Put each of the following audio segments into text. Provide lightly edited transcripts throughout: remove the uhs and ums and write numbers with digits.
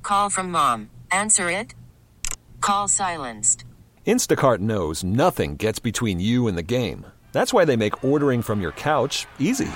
Call from mom. Answer it. Call silenced. Instacart knows nothing gets between you and the game. That's why they make ordering from your couch easy.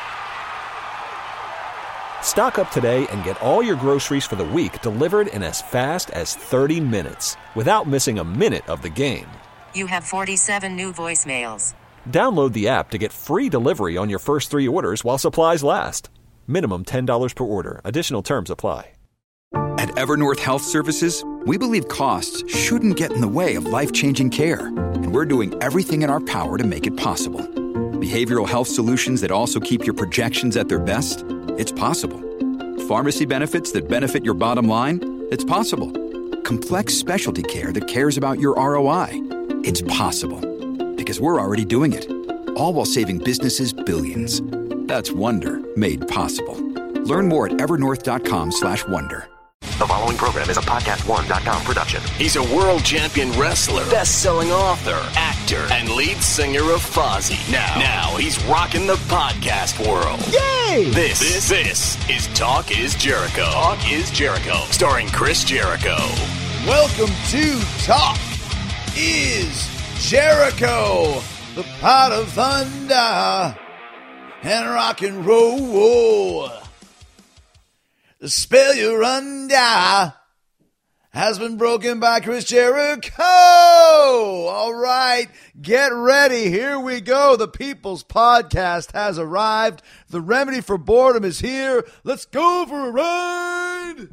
Stock up today and get all your groceries for the week delivered in as fast as 30 minutes without missing a minute of the game. You have 47 new voicemails. Download the app to get free delivery on your first 3 orders while supplies last. Minimum $10 per order. Additional terms apply. At Evernorth Health Services, we believe costs shouldn't get in the way of life-changing care, and we're doing everything in our power to make it possible. Behavioral health solutions that also keep your projections at their best? It's possible. Pharmacy benefits that benefit your bottom line? It's possible. Complex specialty care that cares about your ROI? It's possible. Because we're already doing it. All while saving businesses billions. That's Wonder made possible. Learn more at evernorth.com/wonder. The following program is a podcast1.com production. He's a world champion wrestler, best-selling author, actor, and lead singer of Fozzy. Now he's rocking the podcast world. Yay! This is Talk is Jericho. Talk is Jericho, starring Chris Jericho. Welcome to Talk is Jericho, the pot of thunder and rock and roll. The spell you're under has been broken by Chris Jericho. All right, get ready. Here we go. The People's Podcast has arrived. The remedy for boredom is here. Let's go for a ride.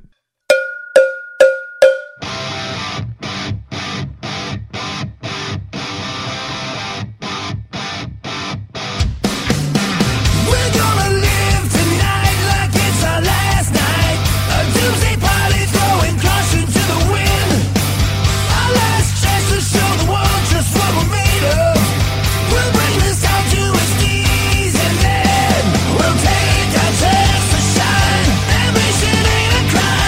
We'll take a chance to shine. Ambition ain't a crime.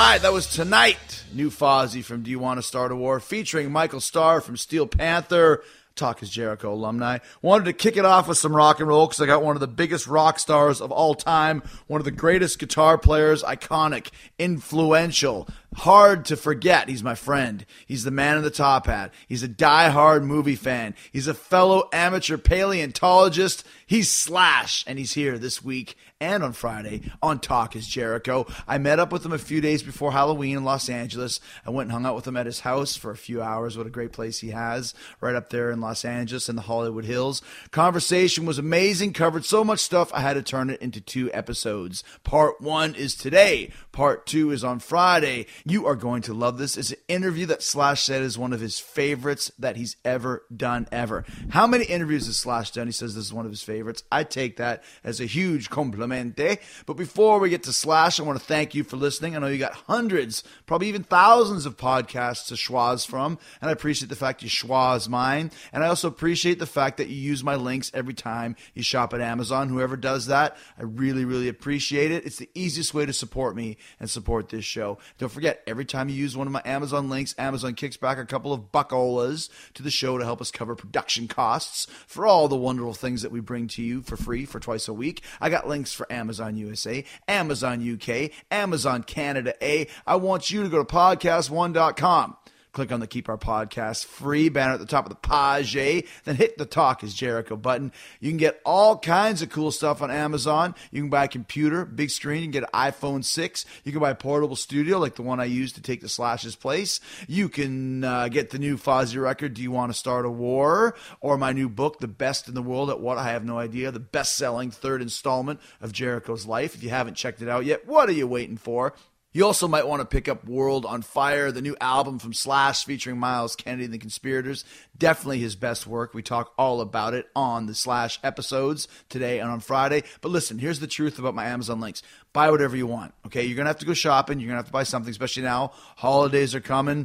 right, that was Tonight. New Fozzy from Do You Want to Start a War, featuring Michael Starr from Steel Panther, Talk is Jericho alumni. Wanted to kick it off with some rock and roll because I got one of the biggest rock stars of all time, one of the greatest guitar players, iconic, influential, hard to forget. He's my friend. He's the man in the top hat. He's a die-hard movie fan. He's a fellow amateur paleontologist. He's Slash, and he's here this week and on Friday on Talk is Jericho. I met up with him a few days before Halloween in Los Angeles. I went and hung out with him at his house for a few hours. What a great place he has right up there in Los Angeles in the Hollywood Hills. Conversation was amazing, covered so much stuff I had to turn it into 2 episodes. Part 1 is today. Part 2 is on Friday. You are going to love this. It's an interview that Slash said is one of his favorites that he's ever done, ever. How many interviews has Slash done? He says this is one of his favorites. I take that as a huge compliment. But before we get to Slash, I want to thank you for listening. I know you got hundreds, probably even thousands of podcasts to schwaz from, and I appreciate the fact you schwaz mine. And I also appreciate the fact that you use my links every time you shop at Amazon. Whoever does that, I really, really appreciate it. It's the easiest way to support me and support this show. Don't forget, every time you use one of my Amazon links, Amazon kicks back a couple of buckolas to the show to help us cover production costs for all the wonderful things that we bring to you for free for twice a week. I got links for Amazon USA, Amazon UK, Amazon Canada A. I want you to go to podcast1.com. Click on the Keep Our Podcast Free banner at the top of the page, then hit the Talk is Jericho button. You can get all kinds of cool stuff on Amazon. You can buy a computer, big screen. You can get an iPhone 6. You can buy a portable studio like the one I used to take the Slash's place. You can get the new Fozzy record, Do You Want to Start a War? Or my new book, The Best in the World at What? I Have No Idea. The best-selling 3rd installment of Jericho's life. If you haven't checked it out yet, what are you waiting for? You also might want to pick up World on Fire, the new album from Slash featuring Miles Kennedy and the Conspirators. Definitely his best work. We talk all about it on the Slash episodes today and on Friday. But listen, here's the truth about my Amazon links. Buy whatever you want, okay? You're going to have to go shopping. You're going to have to buy something, especially now. Holidays are coming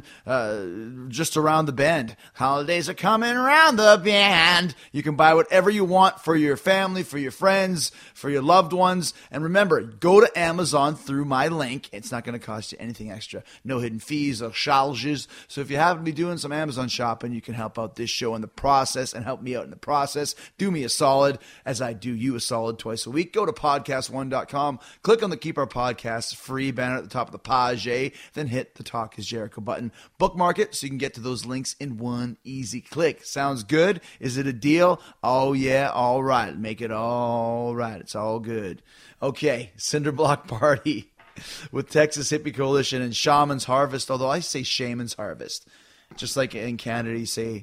just around the bend. Holidays are coming around the bend. You can buy whatever you want for your family, for your friends, for your loved ones. And remember, go to Amazon through my link. It's not going to cost you anything extra. No hidden fees or charges. So if you happen to be doing some Amazon shopping, you can help out this show in the process and help me out in the process. Do me a solid as I do you a solid twice a week. Go to podcast1.com. Click on the Keep Our Podcast Free banner at the top of the page, then hit the Talk is Jericho button. Bookmark it so you can get to those links in one easy click. Sounds good? Is it a deal? Oh, yeah, all right. Make it all right. It's all good. Okay, Cinderblock Party with Texas Hippie Coalition and Shaman's Harvest, although I say Shaman's Harvest. Just like in Canada, you say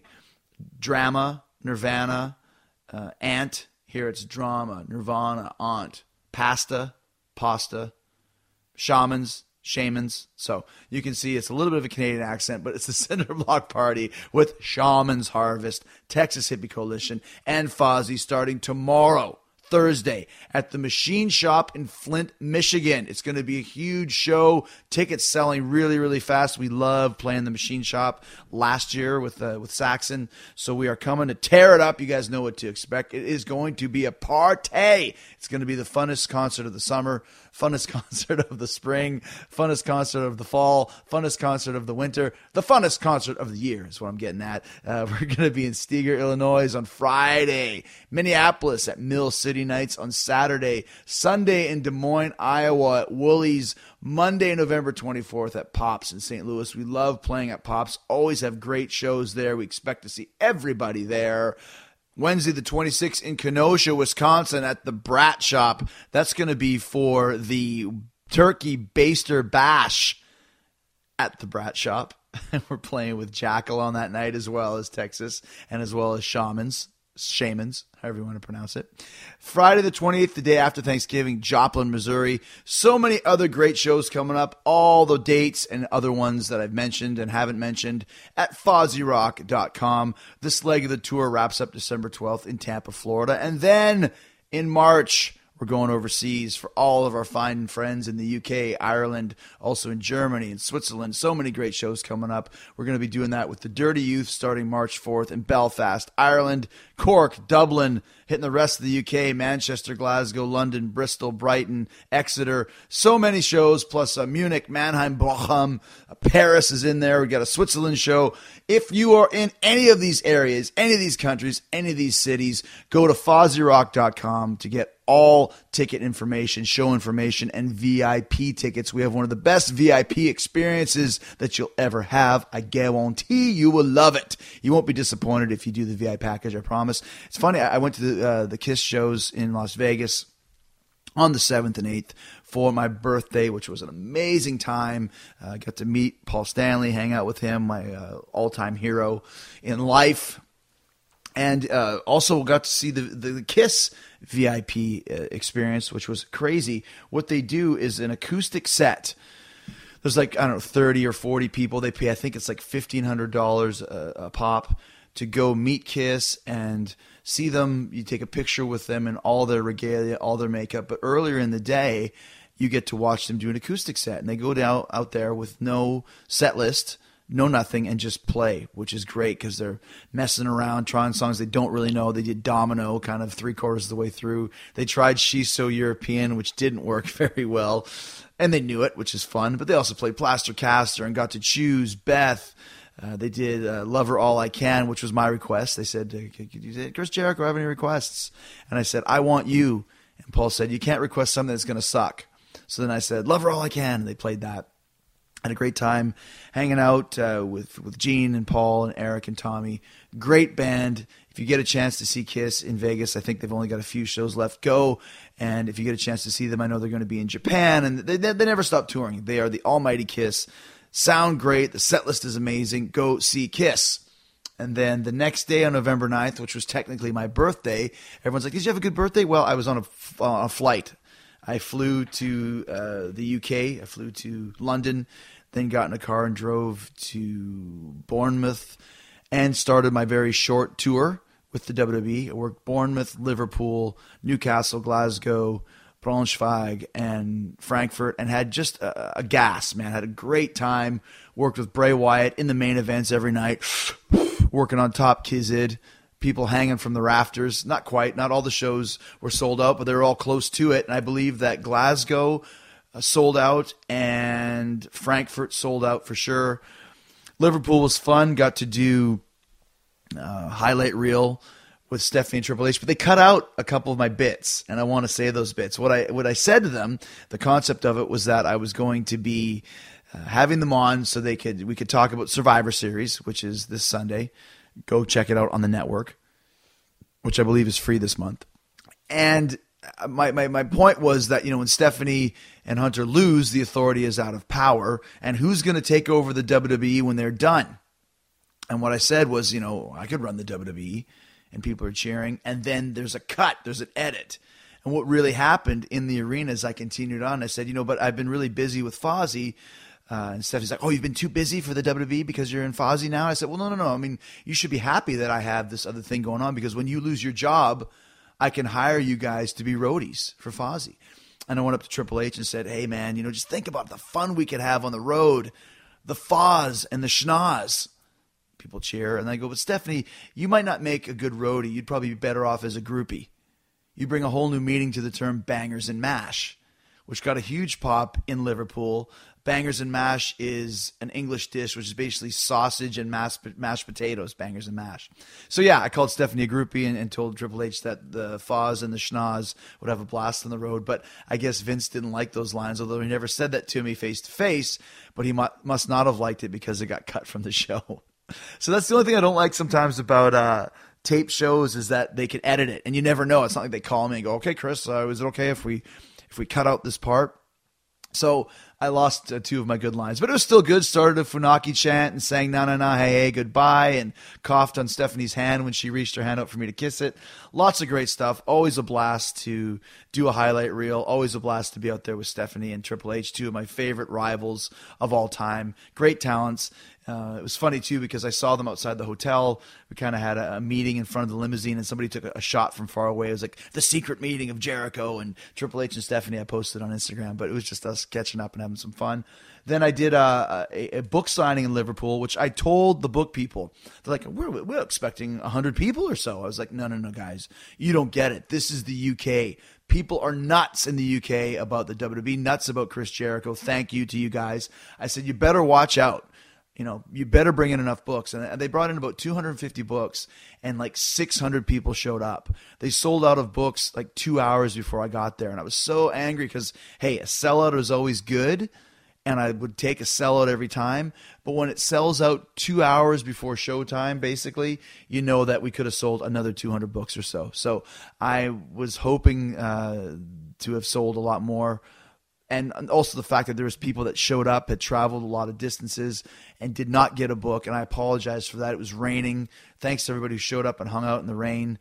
drama, Nirvana, ant. Here it's drama, Nirvana, aunt, pasta, shamans. So you can see it's a little bit of a Canadian accent, but it's the Cinderblock Party with Shaman's Harvest, Texas Hippie Coalition, and Fozzy starting tomorrow, Thursday, at the Machine Shop in Flint, Michigan. It's going to be a huge show. Tickets selling really, really fast. We love playing the Machine Shop last year with Saxon. So we are coming to tear it up. You guys know what to expect. It is going to be a party. It's going to be the funnest concert of the summer, funnest concert of the spring, funnest concert of the fall, funnest concert of the winter, the funnest concert of the year is what I'm getting at. We're going to be in Steger, Illinois on Friday, Minneapolis at Mill City Nights on Saturday, Sunday in Des Moines, Iowa at Woolies, Monday, November 24th at Pops in St. Louis. We love playing at Pops, always have great shows there. We expect to see everybody there. Wednesday the 26th in Kenosha, Wisconsin at the Brat Shop. That's going to be for the Turkey Baster Bash at the Brat Shop. And we're playing with Jackal on that night as well as Texas and as well as Shamans, however you want to pronounce it. Friday the 28th, the day after Thanksgiving, Joplin, Missouri. So many other great shows coming up. All the dates and other ones that I've mentioned and haven't mentioned at FozzyRock.com. This leg of the tour wraps up December 12th in Tampa, Florida. And then in March, we're We're going overseas for all of our fine friends in the UK, Ireland, also in Germany and Switzerland. So many great shows coming up. We're going to be doing that with the Dirty Youth starting March 4th in Belfast, Ireland, Cork, Dublin, hitting the rest of the UK, Manchester, Glasgow, London, Bristol, Brighton, Exeter. So many shows, plus Munich, Mannheim, Bochum, Paris is in there. We got a Switzerland show. If you are in any of these areas, any of these countries, any of these cities, go to FozzyRock.com to get all ticket information, show information, and VIP tickets. We have one of the best VIP experiences that you'll ever have. I guarantee you will love it. You won't be disappointed if you do the VIP package, I promise. It's funny, I went to the KISS shows in Las Vegas on the 7th and 8th for my birthday, which was an amazing time. I got to meet Paul Stanley, hang out with him, my all-time hero in life. And also got to see the KISS VIP experience, which was crazy. What they do is an acoustic set. There's 30 or 40 people. They pay, I think it's $1,500 a pop to go meet KISS and see them. You take a picture with them in all their regalia, all their makeup. But earlier in the day, you get to watch them do an acoustic set. And they go down out there with no set list, no nothing, and just play, which is great because they're messing around, trying songs they don't really know. They did Domino kind of 3/4 of the way through. They tried She's So European, which didn't work very well, and they knew it, which is fun. But they also played Plaster Caster and got to choose Beth. They did Love Her All I Can, which was my request. They said, Chris Jericho, have any requests? And I said, I Want You. And Paul said, you can't request something that's going to suck. So then I said, Love Her All I Can, and they played that. Had a great time hanging out with Gene and Paul and Eric and Tommy. Great band. If you get a chance to see KISS in Vegas, I think they've only got a few shows left. Go. And if you get a chance to see them, I know they're going to be in Japan. And they never stop touring. They are the almighty KISS. Sound great. The set list is amazing. Go see KISS. And then the next day on November 9th, which was technically my birthday, everyone's like, did you have a good birthday? Well, I was on a flight. I flew to the UK. I flew to London, then got in a car and drove to Bournemouth and started my very short tour with the WWE. I worked Bournemouth, Liverpool, Newcastle, Glasgow, Braunschweig, and Frankfurt, and had just a gas, man. Had a great time. Worked with Bray Wyatt in the main events every night, working on Top Kizid. People hanging from the rafters. Not quite. Not all the shows were sold out, but they were all close to it. And I believe that Glasgow sold out and Frankfurt sold out for sure. Liverpool was fun. Got to do highlight reel with Stephanie and Triple H, but they cut out a couple of my bits, and I want to say those bits. What I said to them, the concept of it was that I was going to be having them on so we could talk about Survivor Series, which is this Sunday. Go check it out on the network, which I believe is free this month. And my point was that, when Stephanie and Hunter lose, the authority is out of power. And who's going to take over the WWE when they're done? And what I said was, I could run the WWE and people are cheering. And then there's a cut, there's an edit. And what really happened in the arena as I continued on, I said, but I've been really busy with Fozzy. And Stephanie's like, oh, you've been too busy for the WWE because you're in Fozzy now? I said, well, no. I mean, you should be happy that I have this other thing going on because when you lose your job, I can hire you guys to be roadies for Fozzy. And I went up to Triple H and said, hey, man, just think about the fun we could have on the road, the Foz and the Schnoz. People cheer. And I go, but Stephanie, you might not make a good roadie. You'd probably be better off as a groupie. You bring a whole new meaning to the term bangers and mash, which got a huge pop in Liverpool. Bangers and mash is an English dish, which is basically sausage and mashed potatoes, bangers and mash. So, yeah, I called Stephanie a groupie and told Triple H that the Foz and the Schnoz would have a blast on the road. But I guess Vince didn't like those lines, although he never said that to me face-to-face. But he must not have liked it because it got cut from the show. So that's the only thing I don't like sometimes about tape shows is that they can edit it. And you never know. It's not like they call me and go, okay, Chris, is it okay if we cut out this part? So I lost two of my good lines, but it was still good. Started a Funaki chant and sang "Na na na hey hey goodbye" and coughed on Stephanie's hand when she reached her hand out for me to kiss it. Lots of great stuff. Always a blast to do a highlight reel. Always a blast to be out there with Stephanie and Triple H, two of my favorite rivals of all time. Great talents. It was funny, too, because I saw them outside the hotel. We kind of had a meeting in front of the limousine, and somebody took a shot from far away. It was like the secret meeting of Jericho and Triple H and Stephanie. I posted on Instagram, but it was just us catching up and having some fun. Then I did a book signing in Liverpool, which I told the book people. They're like, we're expecting 100 people or so. I was like, no, guys. You don't get it. This is the UK. People are nuts in the UK about the WWE, nuts about Chris Jericho. Thank you to you guys. I said, you better watch out. You better bring in enough books. And they brought in about 250 books, and like 600 people showed up. They sold out of books like 2 hours before I got there. And I was so angry because, hey, a sellout is always good, and I would take a sellout every time. But when it sells out 2 hours before showtime, basically, you know that we could have sold another 200 books or so. So I was hoping to have sold a lot more. And also the fact that there was people that showed up, had traveled a lot of distances, and did not get a book. And I apologize for that. It was raining. Thanks to everybody who showed up and hung out in the rain.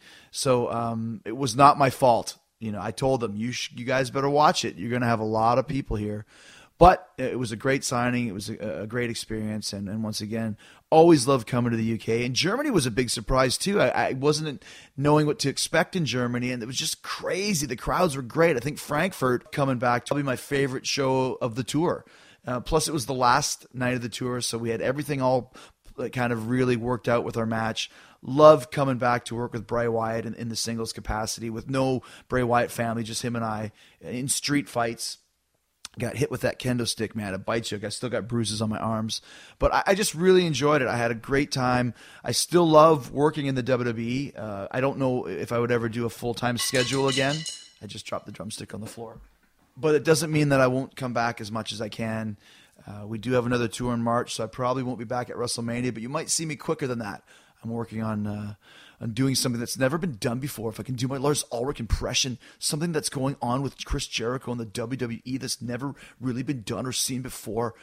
So it was not my fault. I told them, you guys better watch it. You're going to have a lot of people here. But it was a great signing. It was a great experience. And once again, always loved coming to the UK. And Germany was a big surprise, too. I wasn't knowing what to expect in Germany, and it was just crazy. The crowds were great. I think Frankfurt coming back, probably my favorite show of the tour. Plus, it was the last night of the tour, so we had everything all kind of really worked out with our match. Loved coming back to work with Bray Wyatt in the singles capacity with no Bray Wyatt family, just him and I in street fights. Got hit with that kendo stick, man. It bites you. I still got bruises on my arms. But I just really enjoyed it. I had a great time. I still love working in the WWE. I don't know if I would ever do a full-time schedule again. I just dropped the drumstick on the floor. But it doesn't mean that I won't come back as much as I can. We do have another tour in March, so I probably won't be back at WrestleMania, but you might see me quicker than that. I'm working on doing something that's never been done before. If I can do my Lars Ulrich impression, something that's going on with Chris Jericho and the WWE that's never really been done or seen before.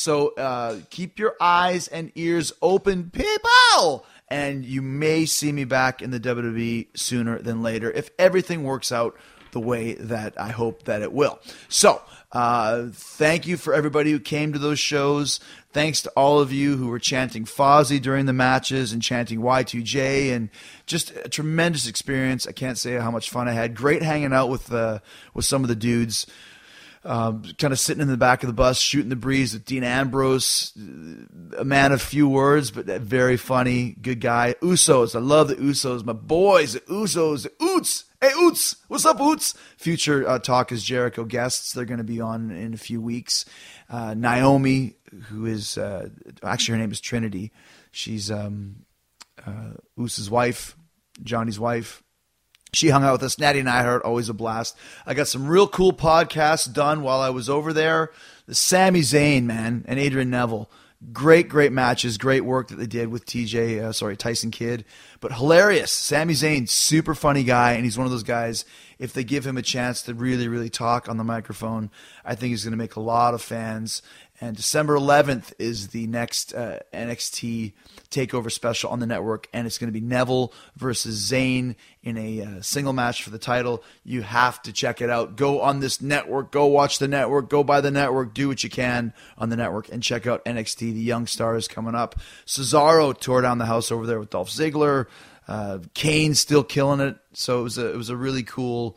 So keep your eyes and ears open, people! And you may see me back in the WWE sooner than later if everything works out the way that I hope that it will. So thank you for everybody who came to those shows. Thanks to all of you who were chanting Fozzy during the matches and chanting Y2J, and just a tremendous experience. I can't say how much fun I had. Great hanging out with some of the dudes. Kind of sitting in the back of the bus, shooting the breeze with Dean Ambrose, a man of few words, but very funny, good guy. Usos, I love the Usos, my boys, the Usos, the Oots. Hey, Oots, what's up, Oots? Future Talk is Jericho guests. They're going to be on in a few weeks. Naomi, who is, actually her name is Trinity. She's Oots' wife, Johnny's wife. She hung out with us. Natty Neidhart, always a blast. I got some real cool podcasts done while I was over there. The Sami Zayn, man, and Adrian Neville. Great matches. Great work that they did with Tyson Kidd. But hilarious. Sami Zayn, super funny guy, and he's one of those guys, if they give him a chance to really, really talk on the microphone, I think he's going to make a lot of fans. And December 11th is the next NXT TakeOver special on the network, and it's going to be Neville versus Zayn in a single match for the title. You have to check it out. Go on this network. Go watch the network. Go buy the network. Do what you can on the network and check out NXT. The Young Stars coming up. Cesaro tore down the house over there with Dolph Ziggler. Kane still killing it. So it was a really cool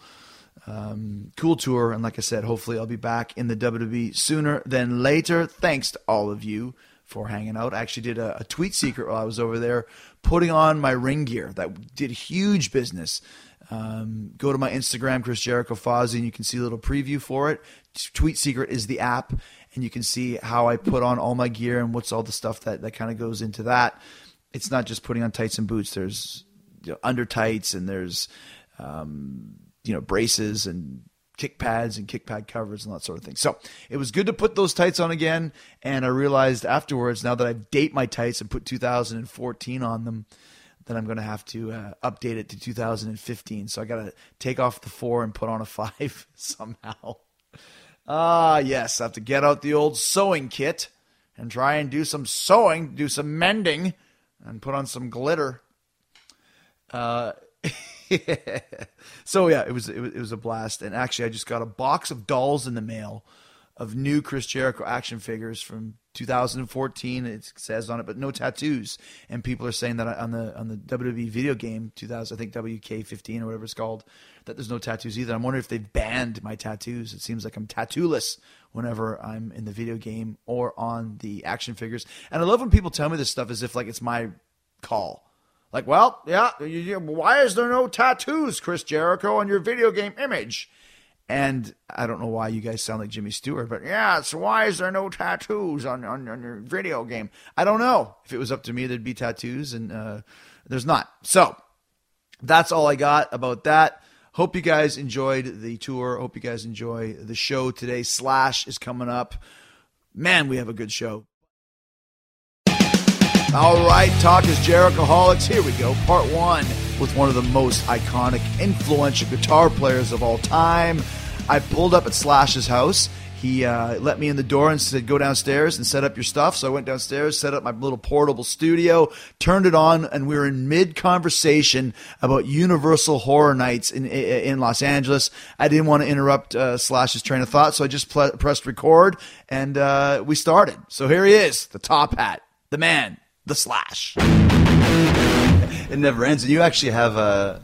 tour, and like I said, hopefully I'll be back in the WWE sooner than later. Thanks to all of you for hanging out. I actually did a tweet secret while I was over there, putting on my ring gear. That did huge business. Go to my Instagram, Chris Jericho Fozzy, and you can see a little preview for it. Tweet Secret is the app, and you can see how I put on all my gear and what's all the stuff that kind of goes into that. It's not just putting on tights and boots. There's under tights, and there's braces and kick pads and kick pad covers and that sort of thing. So it was good to put those tights on again, and I realized afterwards, now that I date my tights and put 2014 on them, that I'm going to have to update it to 2015. So I got to take off the 4 and put on a 5 somehow. Yes, I have to get out the old sewing kit and try and do some sewing, do some mending, and put on some glitter. So yeah, it was a blast. And actually, I just got a box of dolls in the mail of new Chris Jericho action figures from 2014. It says on it, but no tattoos. And people are saying that on the WWE video game 2000, I think WK15 or whatever it's called, that there's no tattoos either. I'm wondering if they've banned my tattoos. It seems like I'm tattooless whenever I'm in the video game or on the action figures. And I love when people tell me this stuff as if like it's my call. Like, well, yeah, why is there no tattoos, Chris Jericho, on your video game image? And I don't know why you guys sound like Jimmy Stewart, but yeah, so why is there no tattoos on your video game? I don't know. If it was up to me, there'd be tattoos, and there's not. So that's all I got about that. Hope you guys enjoyed the tour. Hope you guys enjoy the show today. Slash is coming up. Man, we have a good show. All right, Talk is Jerichoholics. Here we go, part one with one of the most iconic, influential guitar players of all time. I pulled up at Slash's house. He let me in the door and said, go downstairs and set up your stuff. So I went downstairs, set up my little portable studio, turned it on, and we were in mid-conversation about Universal Horror Nights in Los Angeles. I didn't want to interrupt Slash's train of thought, so I just pressed record, and we started. So here he is, the top hat, the man, the Slash. It never ends. And you actually have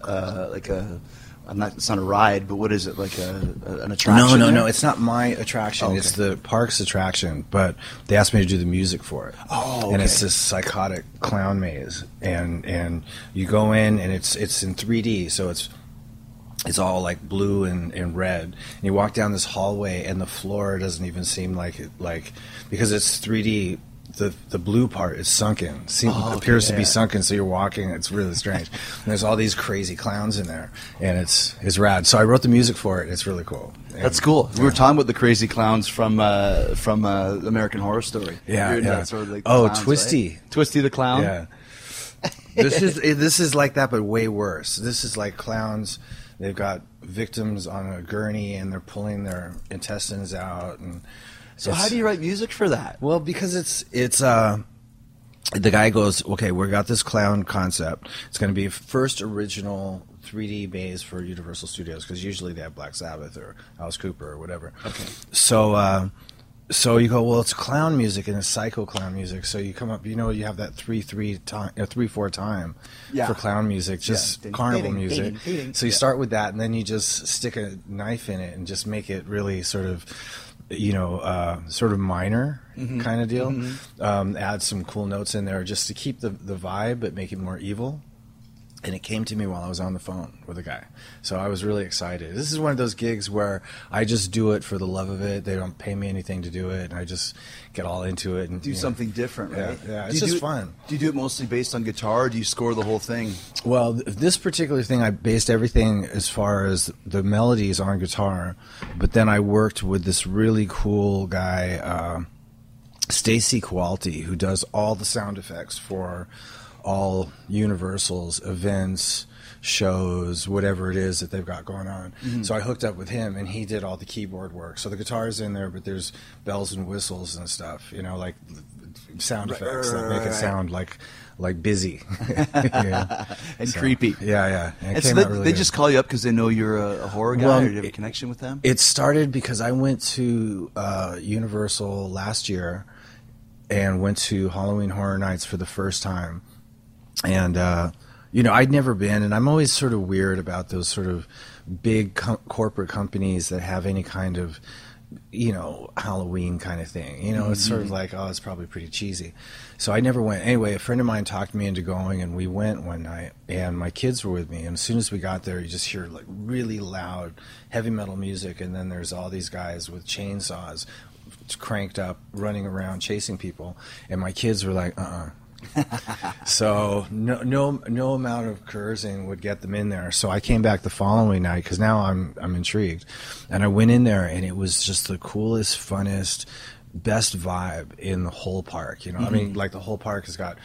it's not a ride, but what is it, like an attraction? No, it's not my attraction. Oh, okay. It's the park's attraction, but they asked me to do the music for it. Oh, okay. And it's this psychotic clown maze, and you go in, and it's in 3D, so it's all like blue and red. And you walk down this hallway, and the floor doesn't even seem like it, because it's 3D. The blue part is sunken. Appears to be sunken, so you're walking. It's really strange. And there's all these crazy clowns in there, and it's rad. So I wrote the music for it. It's really cool. And that's cool. We were talking about the crazy clowns from American Horror Story. Yeah. That sort of like clowns, Twisty. Right? Twisty the clown. Yeah. This is like that, but way worse. This is like clowns. They've got victims on a gurney, and they're pulling their intestines out, and so how do you write music for that? Well, because it's the guy goes, okay, we got this clown concept. It's going to be first original 3D maze for Universal Studios, because usually they have Black Sabbath or Alice Cooper or whatever. Okay. So you go, well, it's clown music and it's psycho clown music. So you come up, you have that 3/4 time for clown music, just carnival music. So you start with that, and then you just stick a knife in it and just make it really sort of minor kind of deal. Add some cool notes in there just to keep the vibe, but make it more evil. And it came to me while I was on the phone with a guy. So I was really excited. This is one of those gigs where I just do it for the love of it. They don't pay me anything to do it, and I just get all into it. And do something different, right? Yeah, it's just fun. Do you do it mostly based on guitar, or do you score the whole thing? Well, this particular thing, I based everything as far as the melodies on guitar, but then I worked with this really cool guy, Stacy Kowalty, who does all the sound effects for all Universal's events, shows, whatever it is that they've got going on. So I hooked up with him, and he did all the keyboard work. So the guitar's in there, but there's bells and whistles and stuff, like sound effects that make it sound like busy and creepy. Yeah. And so they just call you up because they know you're a horror guy, or do you have a connection with them? It started because I went to Universal last year and went to Halloween Horror Nights for the first time. And, I'd never been, and I'm always sort of weird about those sort of big corporate companies that have any kind of, Halloween kind of thing. It's sort of like, it's probably pretty cheesy. So I never went. Anyway, a friend of mine talked me into going, and we went one night, and my kids were with me. And as soon as we got there, you just hear like really loud heavy metal music, and then there's all these guys with chainsaws cranked up, running around, chasing people. And my kids were like, So no amount of cursing would get them in there. So I came back the following night because now I'm intrigued, and I went in there, and it was just the coolest, funnest, best vibe in the whole park. I mean, like the whole park has got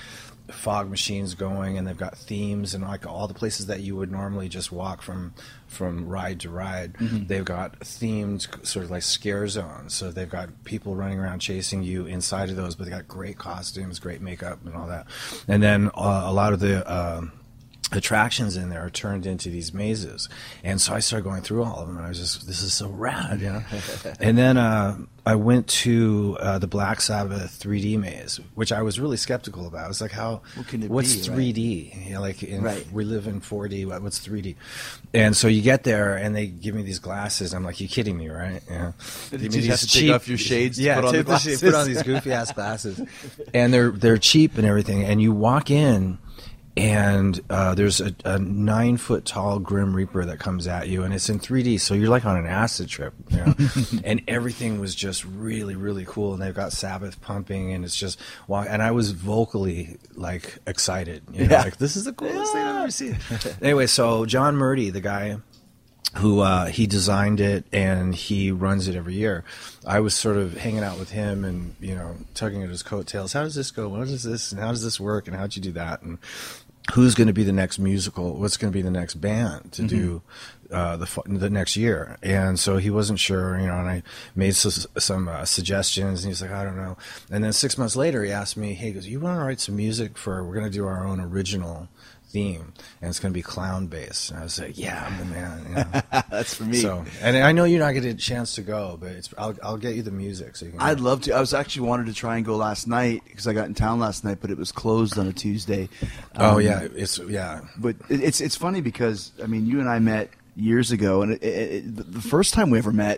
fog machines going, and they've got themes, and like all the places that you would normally just walk from ride to ride, they've got themed sort of like scare zones. So they've got people running around chasing you inside of those, but they got great costumes, great makeup, and all that. And then a lot of the attractions in there are turned into these mazes, and so I started going through all of them, and I was just, this is so rad, you know. And then I went to the Black Sabbath 3D maze, which I was really skeptical about. I was like, what's 3D? Right? You know, like we live in 4D. What's 3D? And so you get there, and they give me these glasses. I'm like, you kidding me, right? Yeah. Did you have to take off your shades? Yeah, to put on the glasses? put on these goofy ass glasses, and they're cheap and everything. And you walk in, and there's a 9-foot tall Grim Reaper that comes at you, and it's in 3D, so you're like on an acid trip, you know? And everything was just really, really cool, and they've got Sabbath pumping, and it's just, and I was vocally like excited, you know? Like, this is the coolest thing I've ever seen. Anyway, so John Murdy, the guy who he designed it and he runs it every year, I was sort of hanging out with him and, you know, tugging at his coattails. How does this go? What is this? And how does this work? And how'd you do that? And who's going to be the next musical? What's going to be the next band to do the next year? And so he wasn't sure, you know, and I made some suggestions, and he's like, I don't know. And then 6 months later, he asked me, hey, he goes, you want to write some music we're going to do our own original theme, and it's going to be clown based. And I was like, yeah, I'm the man. You know? That's for me. So, and I know you're not getting a chance to go, but I'll get you the music so you can. I'd love to. I was actually wanted to try and go last night because I got in town last night, but it was closed on a Tuesday. But it's funny because I mean, you and I met years ago, and the first time we ever met,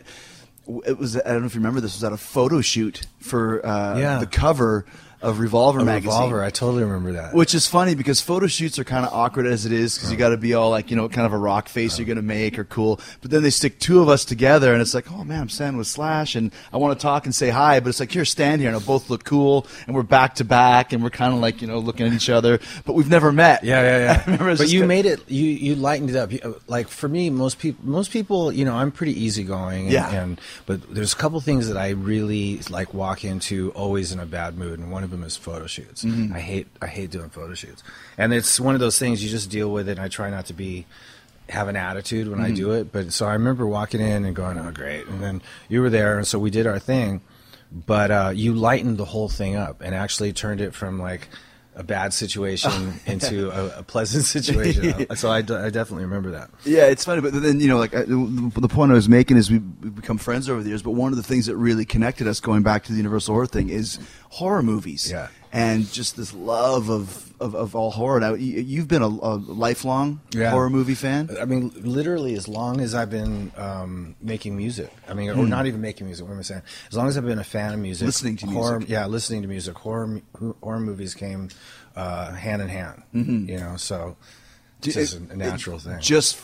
it was, I don't know if you remember, this was at a photo shoot for the cover of Revolver magazine. Revolver, I totally remember that. Which is funny because photo shoots are kind of awkward as it is because you got to be all like, you know, kind of a rock face you're going to make or cool. But then they stick two of us together and it's like, oh man, I'm standing with Slash and I want to talk and say hi. But it's like, here, stand here, and I'll both look cool and we're back to back and we're kind of like, you know, looking at each other. But we've never met. Yeah. But you made it, you lightened it up. Like for me, most people, you know, I'm pretty easygoing. But there's a couple things that I really like walk into always in a bad mood, and one of them is photo shoots. I hate doing photo shoots, and it's one of those things you just deal with it. And I try not to have an attitude when I do it. But so I remember walking in and going, oh great, and then you were there, and so we did our thing. But you lightened the whole thing up and actually turned it from like a bad situation into a pleasant situation. So I definitely remember that. Yeah, it's funny, but then, you know, like the point I was making is we've become friends over the years, but one of the things that really connected us going back to the Universal Horror thing is horror movies. Yeah. And just this love of all horror. Now, you've been a lifelong horror movie fan? I mean, literally as long as I've been making music. I mean, or not even making music, what am I saying? As long as I've been a fan of music. Listening to music. Yeah, listening to music. Horror movies came hand in hand, you know, so it's just a natural thing. Just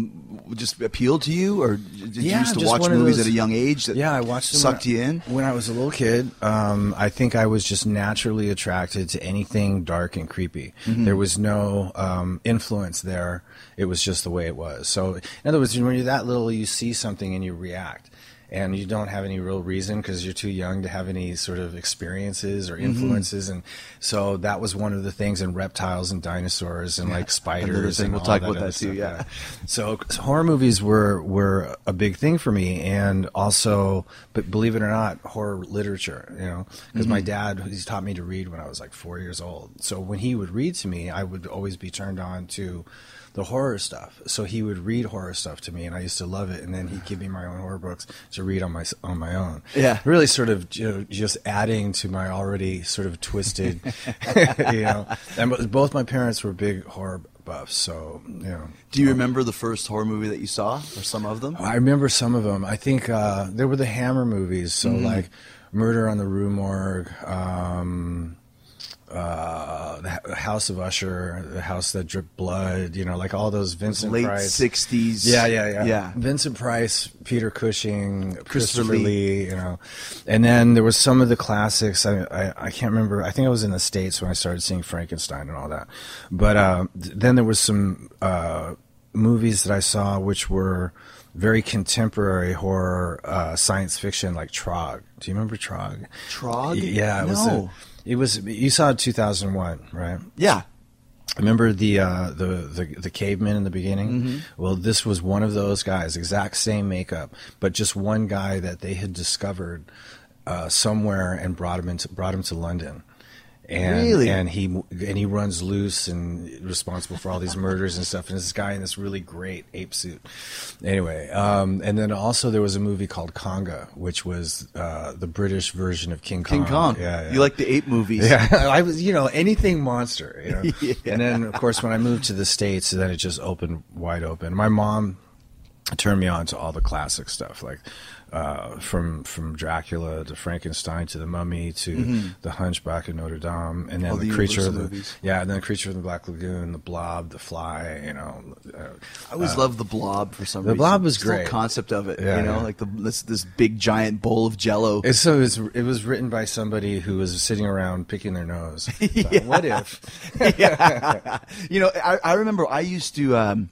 appealed to you, or did you used to watch movies at a young age that I watched them sucked you in? When I was a little kid, I think I was just naturally attracted to anything dark and creepy. There was no influence there. It was just the way it was. So, in other words, when you're that little, you see something and you react. And you don't have any real reason because you're too young to have any sort of experiences or influences. And so that was one of the things, in reptiles and dinosaurs and like spiders. And we'll talk about that too, yeah. So horror movies were a big thing for me. And also, but believe it or not, horror literature, you know, because my dad, he's taught me to read when I was like 4 years old. So when he would read to me, I would always be turned on to the horror stuff. So he would read horror stuff to me, and I used to love it. And then he'd give me my own horror books to read on my own. Yeah, really, sort of, you know, just adding to my already sort of twisted, you know. And both my parents were big horror buffs, so you know. Do you remember the first horror movie that you saw, or some of them? I remember some of them. I think there were the Hammer movies, so like Murder on the Rue Morgue. The House of Usher, The House That Dripped Blood, you know, like all those Vincent late Price. 60s. Yeah. Vincent Price, Peter Cushing, Christopher Lee, you know. And then there was some of the classics. I can't remember. I think I was in the States when I started seeing Frankenstein and all that. But then there was some movies that I saw which were very contemporary horror, science fiction, like Trog. Do you remember Trog? Trog? Yeah, it was It was, you saw 2001, right? Yeah. Remember the caveman in the beginning? Well, this was one of those guys, exact same makeup, but just one guy that they had discovered somewhere and brought him to London. And, really? And he runs loose and responsible for all these murders and stuff. And this guy in this really great ape suit. Anyway, and then also there was a movie called Conga, which was the British version of King Kong. King Kong. Yeah. You like the ape movies? Yeah, I was, anything monster. Yeah. And then of course when I moved to the States, then it just opened wide open. My mom turned me on to all the classic stuff, like from Dracula to Frankenstein to the Mummy to the Hunchback of Notre Dame, and then the Creature Universal of the movies. and then Creature of the Black Lagoon, the Blob, the Fly. I always loved the Blob for some reason. The Blob was The whole great. concept of it, Yeah. like this big giant bowl of Jello. It was written by somebody who was sitting around picking their nose. Yeah. What if? Yeah. I remember I used to.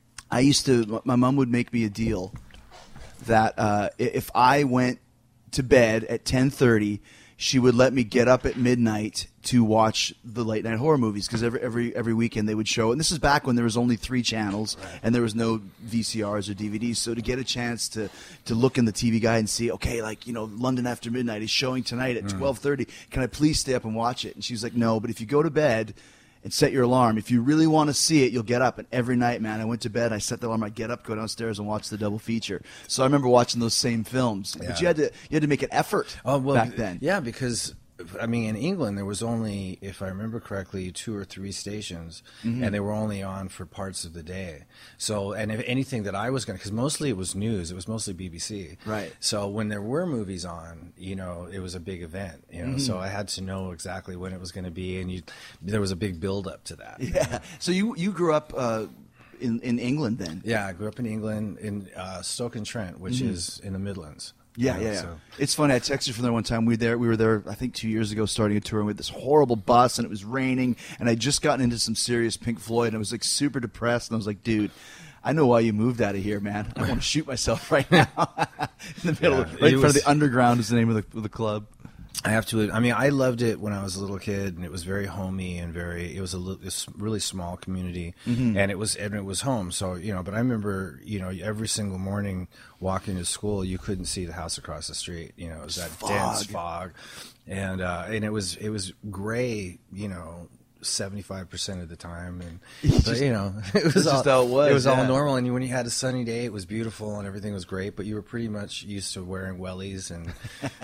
My mom would make me a deal that if I went to bed at 10:30, she would let me get up at midnight to watch the late night horror movies, because every weekend they would show. And this is back when there was only 3 channels and there was no VCRs or DVDs. So to get a chance to look in the TV guide and see, okay, London After Midnight is showing tonight at 12:30. Can I please stay up and watch it? And she's like, no, but if you go to bed and set your alarm, if you really want to see it, you'll get up. And every night, man, I went to bed, I set the alarm, I'd get up, go downstairs, and watch the double feature. So I remember watching those same films. Yeah. But you had to make an effort back then. Yeah, because in England there was only, if I remember correctly, 2 or 3 stations, and they were only on for parts of the day. So, and if anything that I was going to, because mostly it was news, it was mostly BBC. Right. So when there were movies on, it was a big event. So I had to know exactly when it was going to be, and there was a big build up to that. Yeah. So you grew up in England then? Yeah, I grew up in England in Stoke-on-Trent, which is in the Midlands. Yeah. So. It's funny. I texted you from there one time. We were there, I think 2 years ago, starting a tour with this horrible bus, and it was raining, and I'd just gotten into some serious Pink Floyd, and I was super depressed, and I was like, dude, I know why you moved out of here, man. I want to shoot myself right now. In the middle, right in front of the Underground is the name of the club. I have to. I loved it when I was a little kid, and it was very homey and it was this really small community, and it was home. So but I remember every single morning walking to school, you couldn't see the house across the street. It was that dense fog, and it was gray. 75% of the time, and it was just how it was. It was all normal, and when you had a sunny day, it was beautiful and everything was great. But you were pretty much used to wearing wellies, and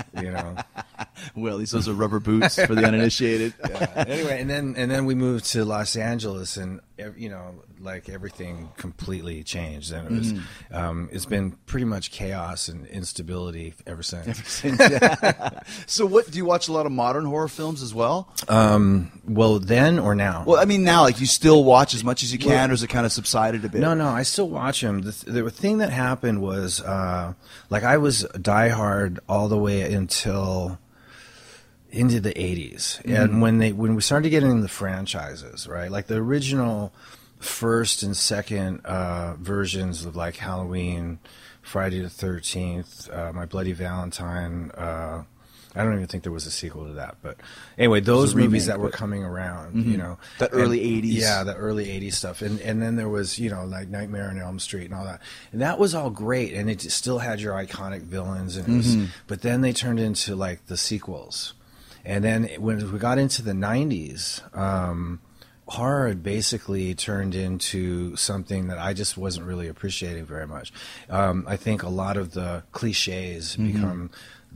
wellies. Those are rubber boots for the uninitiated. Yeah. Anyway, and then we moved to Los Angeles, and everything completely changed, and it was it's been pretty much chaos and instability ever since. Yeah. So, what do you watch a lot of modern horror films as well? Well, then or now? Well, now, you still watch as much as you can, or is it kind of subsided a bit? No, I still watch them. The thing that happened was, I was diehard all the way into the 80s, and when we started getting into the franchises, right, like the original first and second versions of Halloween, Friday the 13th, My Bloody Valentine. I don't even think there was a sequel to that, but anyway, those movies that were coming around, that early 80s, yeah, the early 80s stuff, and then there was Nightmare on Elm Street and all that, and that was all great, and it still had your iconic villains, and it was, but then they turned into the sequels, and then when we got into the 90s, horror had basically turned into something that I just wasn't really appreciating very much. I think a lot of the cliches become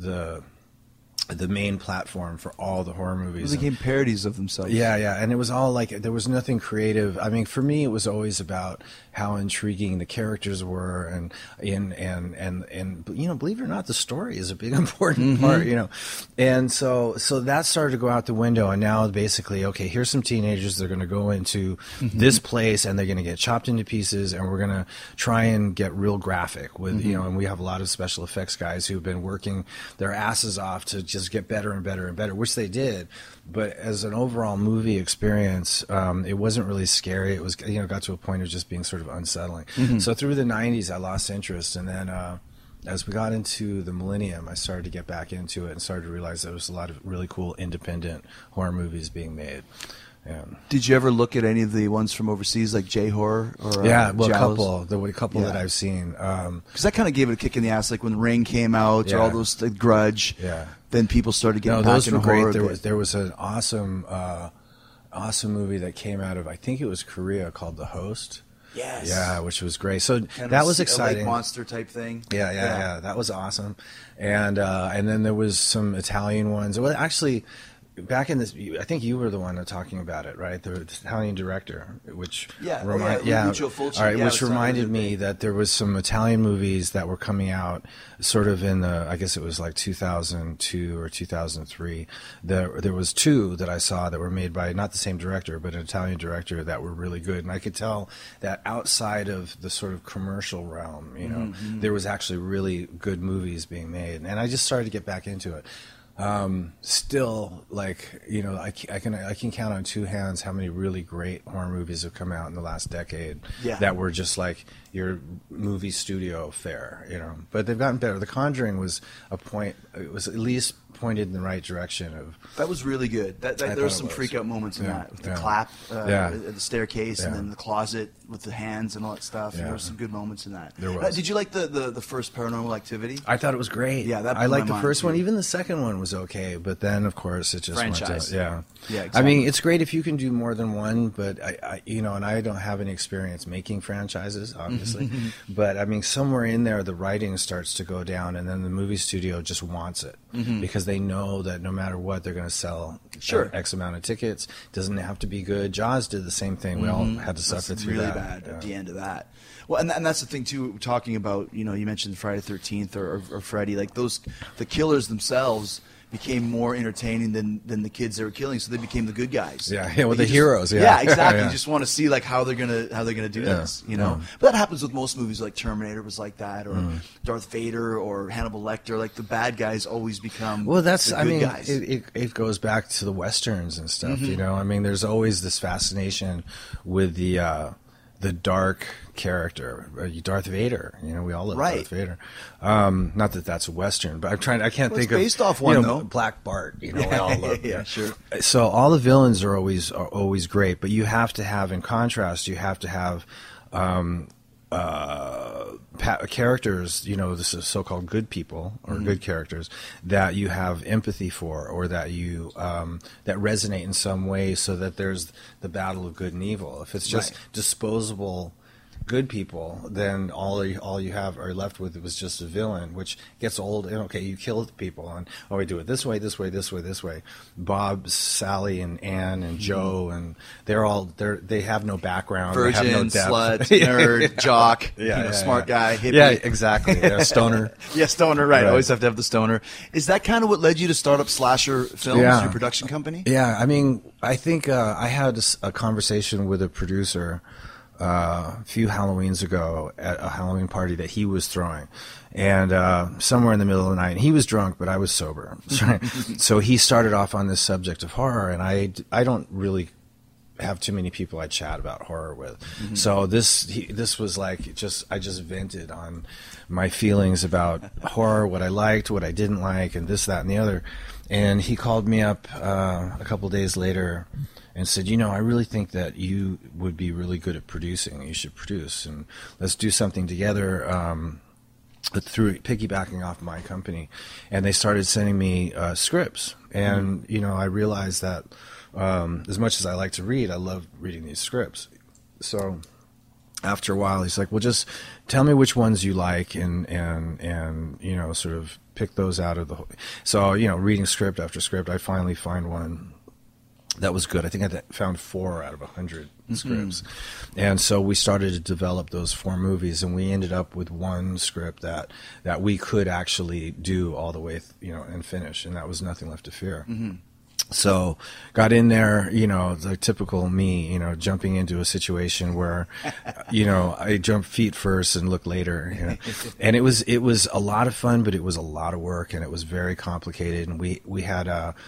the main platform for all the horror movies. They became parodies of themselves. Yeah, and it was all there was nothing creative. For me, it was always about how intriguing the characters were, and believe it or not, the story is a big important part. And so that started to go out the window, and now basically, okay, here's some teenagers. They're going to go into this place, and they're going to get chopped into pieces, and we're going to try and get real graphic with and we have a lot of special effects guys who've been working their asses off to just get better and better and better, which they did. But as an overall movie experience, it wasn't really scary. It was, got to a point of just being sort of unsettling. So through the 90s, I lost interest, and then as we got into the millennium, I started to get back into it and started to realize there was a lot of really cool independent horror movies being made. Did you ever look at any of the ones from overseas, like J-horror? Or, yeah, well, Giallos? a couple that I've seen. Because that kind of gave it a kick in the ass, like when Ring came out, or all those, like, Grudge. Yeah. Then people started getting back those into were great. horror. There was an awesome movie that came out of, I think it was Korea, called The Host. Yes. Yeah, which was great. So Kind that of was a exciting. lake monster type thing. Yeah. That was awesome. And then there was some Italian ones. Well, actually, back in this, I think you were the one talking about it, right? The Italian director, which Lucio Fulci. All right, Yeah, which reminded me that there was some Italian movies that were coming out, sort of in the, I guess it was like 2002 or 2003. There was two that I saw that were made by not the same director, but an Italian director that were really good, and I could tell that outside of the sort of commercial realm, you know, there was actually really good movies being made, and I just started to get back into it. Still, like, you know, I can count on two hands how many really great horror movies have come out in the last decade that were just like your movie studio fare, you know. But they've gotten better. The Conjuring was it was at least pointed in the right direction. That was really good. There were some freak out moments in that, with the clap at the staircase, and then the closet with the hands and all that stuff. There were some good moments in that. There was. Did you like the first Paranormal Activity? I thought it was great. Yeah, I liked the first one. Even the second one was okay, but then of course it just franchise. Went to, Exactly. I mean, it's great if you can do more than one, but I you know, and I don't have any experience making franchises, obviously. But I mean, somewhere in there, the writing starts to go down, and then the movie studio just wants it because they know that no matter what, they're going to sell X amount of tickets. It doesn't have to be good. Jaws did the same thing. We all had to suffer through really that. Bad at the end of that. Well, and that's the thing too. Talking about, you know, you mentioned Friday the 13th or Freddy, like the killers themselves became more entertaining than the kids they were killing, so they became the good guys. Yeah, well, the heroes. Yeah, exactly. You just want to see like how they're gonna do this, you know. But that happens with most movies, like Terminator was like that, or Darth Vader, or Hannibal Lecter. Like the bad guys always become the good guys. It goes back to the westerns and stuff. You know, I mean, there's always this fascination with the dark character, Darth Vader. You know, we all love Darth Vader. Not that that's a Western, but I can't think of. It's based off one, though. Black Bart. You know, we all love. Yeah, sure. So all the villains are always great, but you have to have, in contrast, you have to have characters, you know, this is so-called good people or good characters that you have empathy for, or that you that resonate in some way, so that there's the battle of good and evil. If it's just disposable good people, then all you have are left with was just a villain, which gets old. And okay, you killed people, and we do it this way, this way, this way, this way. Bob, Sally, and Ann, and Joe, and they have no background, virgin, they have no depth. Slut, nerd, jock, smart guy, hippie. Yeah, exactly. Stoner. Stoner. Right. Always have to have the stoner. Is that kind of what led you to start up Slasher Films, your production company? Yeah, I mean, I think I had a conversation with a producer a few Halloweens ago at a Halloween party that he was throwing, and somewhere in the middle of the night, and he was drunk, but I was sober. So he started off on this subject of horror, and I don't really have too many people I chat about horror with. So this was like I just vented on my feelings about horror, what I liked, what I didn't like, and this, that, and the other. And he called me up a couple days later and said, you know, I really think that you would be really good at producing. You should produce, and let's do something together. Through piggybacking off my company, and they started sending me scripts. And you know, I realized that as much as I like to read, I love reading these scripts. So after a while, he's like, well, just tell me which ones you like, and you know, sort of pick those out of the whole. So, you know, reading script after script, I finally find one that was good. I think I found 4 out of 100 scripts. And so we started to develop those 4 movies, and we ended up with one script that we could actually do all the way, you know, and finish, and that was Nothing Left to Fear. So got in there, the typical me, jumping into a situation where, I jump feet first and look later, and it was a lot of fun, but it was a lot of work, and it was very complicated. And we had,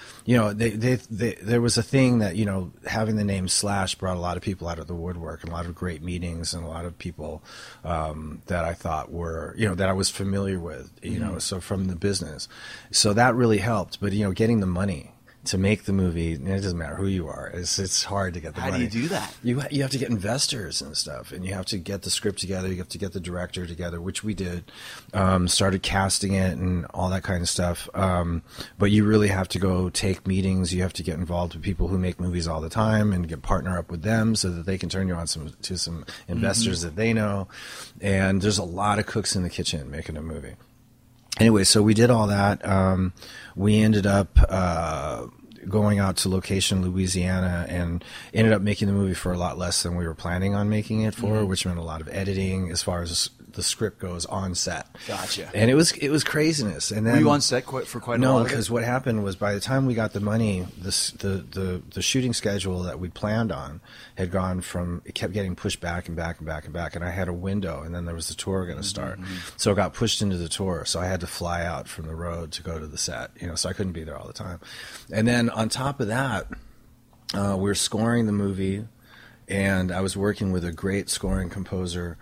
there was a thing that, having the name Slash brought a lot of people out of the woodwork, and a lot of great meetings, and a lot of people, that I thought were, that I was familiar with, so from the business. So that really helped. But, getting the money to make the movie, it doesn't matter who you are. It's hard to get the money. How do you do that? You have to get investors and stuff, and you have to get the script together. You have to get the director together, which we did. Started casting it and all that kind of stuff. But you really have to go take meetings. You have to get involved with people who make movies all the time and partner up with them so that they can turn you on to some investors that they know. And there's a lot of cooks in the kitchen making a movie. Anyway, so we did all that. We ended up going out to location Louisiana and ended up making the movie for a lot less than we were planning on making it for, which meant a lot of editing as far as the script goes on set. Gotcha. And it was craziness. And then, were you on set for quite a while? No, because what happened was by the time we got the money, the shooting schedule that we planned on had gone from, it kept getting pushed back and back and back and back. And I had a window, and then there was the tour going to start. So it got pushed into the tour. So I had to fly out from the road to go to the set, so I couldn't be there all the time. And then on top of that, we were scoring the movie, and I was working with a great scoring composer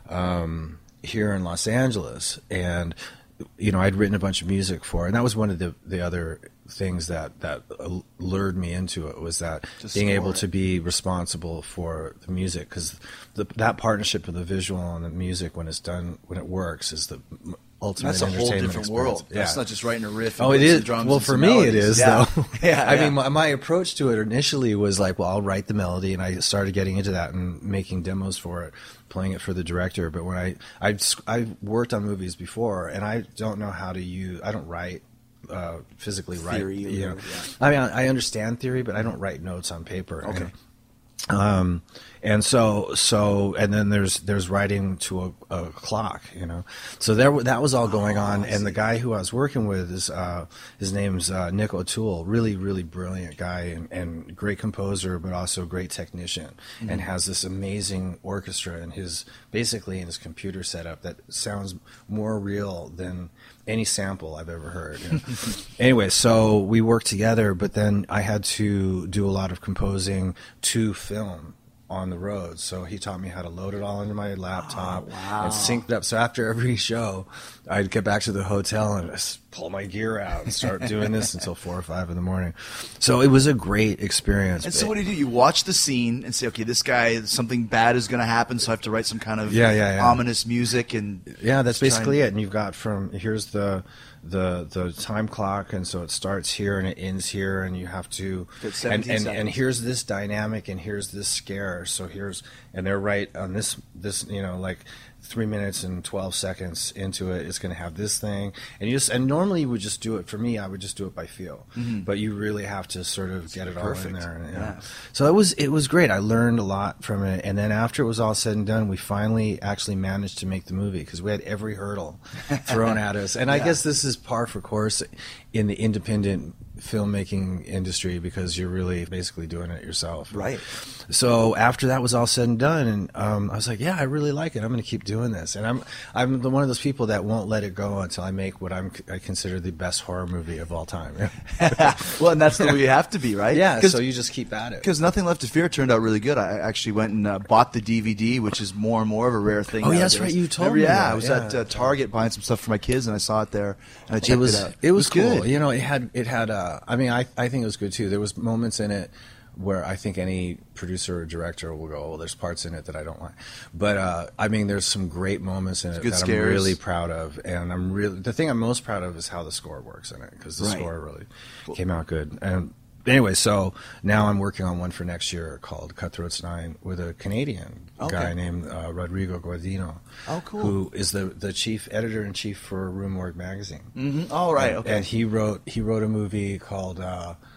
here in Los Angeles, and I'd written a bunch of music for it, and that was one of the other things that lured me into it, was that being able to be responsible for the music, because that partnership of the visual and the music, when it works, is the ultimate That's a whole entertainment different experience. world. That's not just writing a riff. Oh, it is. Drums well, and for some me, melodies. it is Yeah. though. Yeah, I mean, my approach to it initially was like, well, I'll write the melody, and I started getting into that and making demos for it, playing it for the director. But when I worked on movies before, and I don't know how to use. I don't write. Physically write. Theory, I mean, I understand theory, but I don't write notes on paper. Okay. And and then there's writing to a clock, So that was all going on, and the guy who I was working with is his name's Nick O'Toole, really really brilliant guy and great composer, but also great technician, and has this amazing orchestra in his computer setup that sounds more real than any sample I've ever heard. Anyway, so we worked together, but then I had to do a lot of composing to film on the road. So he taught me how to load it all into my laptop and sync it up. So after every show, I'd get back to the hotel and just pull my gear out and start doing this until 4 or 5 in the morning. So it was a great experience. And so what do? You watch the scene and say, okay, this guy, something bad is going to happen, so I have to write some kind of ominous music. And that's basically it. And you've got here's the time clock, and so it starts here and it ends here, and you have to and here's this dynamic, and here's this scare, so and they're right on this like 3 minutes and 12 seconds into it, it's going to have this thing, and normally you would just do it. For me, I would just do it by feel, but you really have to sort of get it all in there. So it was great. I learned a lot from it, and then after it was all said and done, we finally actually managed to make the movie, because we had every hurdle thrown at us, and I guess this is par for course in the independent filmmaking industry, because you're really basically doing it yourself. Right. So after that was all said and done, and I was like, yeah, I really like it. I'm going to keep doing this, and I'm one of those people that won't let it go until I make what I consider the best horror movie of all time. Well, and that's the way you have to be, right? Yeah. So you just keep at it. Because Nothing Left to Fear turned out really good. I actually went and bought the DVD, which is more and more of a rare thing. Oh, nowadays. yeah, that's right. You told me. Yeah, I was at Target buying some stuff for my kids, and I saw it there, and I checked it out. It was cool. Good. It had. I mean, I think it was good too. There was moments in it where I think any producer or director will go, "Oh, there's parts in it that I don't like." But I mean, there's some great moments in it that I'm really proud of, and the thing I'm most proud of is how the score works in it, because the score really came out good. And anyway, so now I'm working on one for next year called Cutthroats 9 with a Canadian guy named Rodrigo Guardino. Oh, cool. Who is the chief editor-in-chief for Rue Morgue magazine. Mm-hmm. Oh, right. Okay. And he wrote a movie called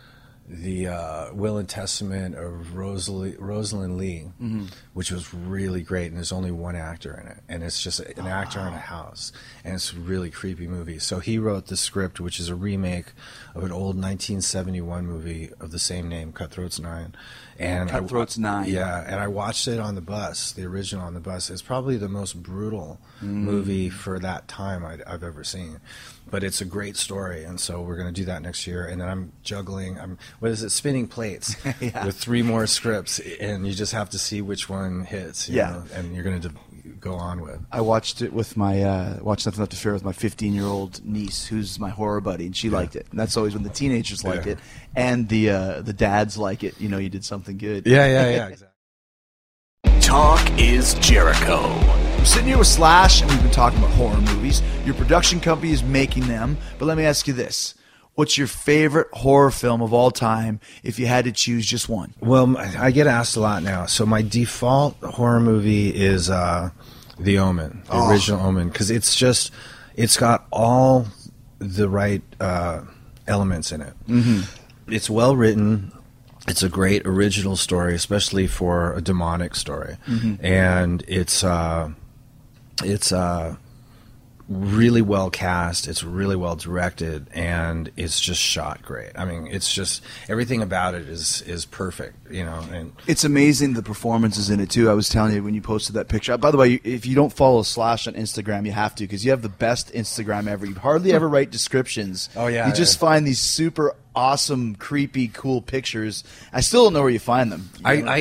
Will and Testament of Rosalind Lee, which was really great, and there's only one actor in it, and it's just an actor in a house, and it's a really creepy movie. So he wrote the script, which is a remake of an old 1971 movie of the same name, Cutthroats 9. And Cutthroats 9. Yeah, and I watched it on the bus, the original on the bus. It's probably the most brutal movie for that time I've ever seen. But it's a great story, and so we're going to do that next year. And then I'm juggling, spinning plates with 3 more scripts, and you just have to see which one hits, you know, and you're going to go on with. I watched it with my, watched Nothing Left to Fear with my 15-year-old niece, who's my horror buddy, and she liked it. And that's always when the teenagers like it, and the dads like it. You know, you did something good. Yeah, exactly. Talk is Jericho. I'm sitting here with Slash, and we've been talking about horror movies. Your production company is making them, but let me ask you this. What's your favorite horror film of all time if you had to choose just one? Well, I get asked a lot now. So my default horror movie is The Omen, the original Omen, because it's got all the right elements in it. It's well written. It's a great original story, especially for a demonic story, and it's really well cast. It's really well directed, and it's just shot great. I mean, it's just everything about it is perfect, you know. And it's amazing the performances in it too. I was telling you when you posted that picture. By the way, if you don't follow Slash on Instagram, you have to, because you have the best Instagram ever. You hardly ever write descriptions. Oh yeah, you just find these super awesome, creepy, cool pictures. I still don't know where you find them.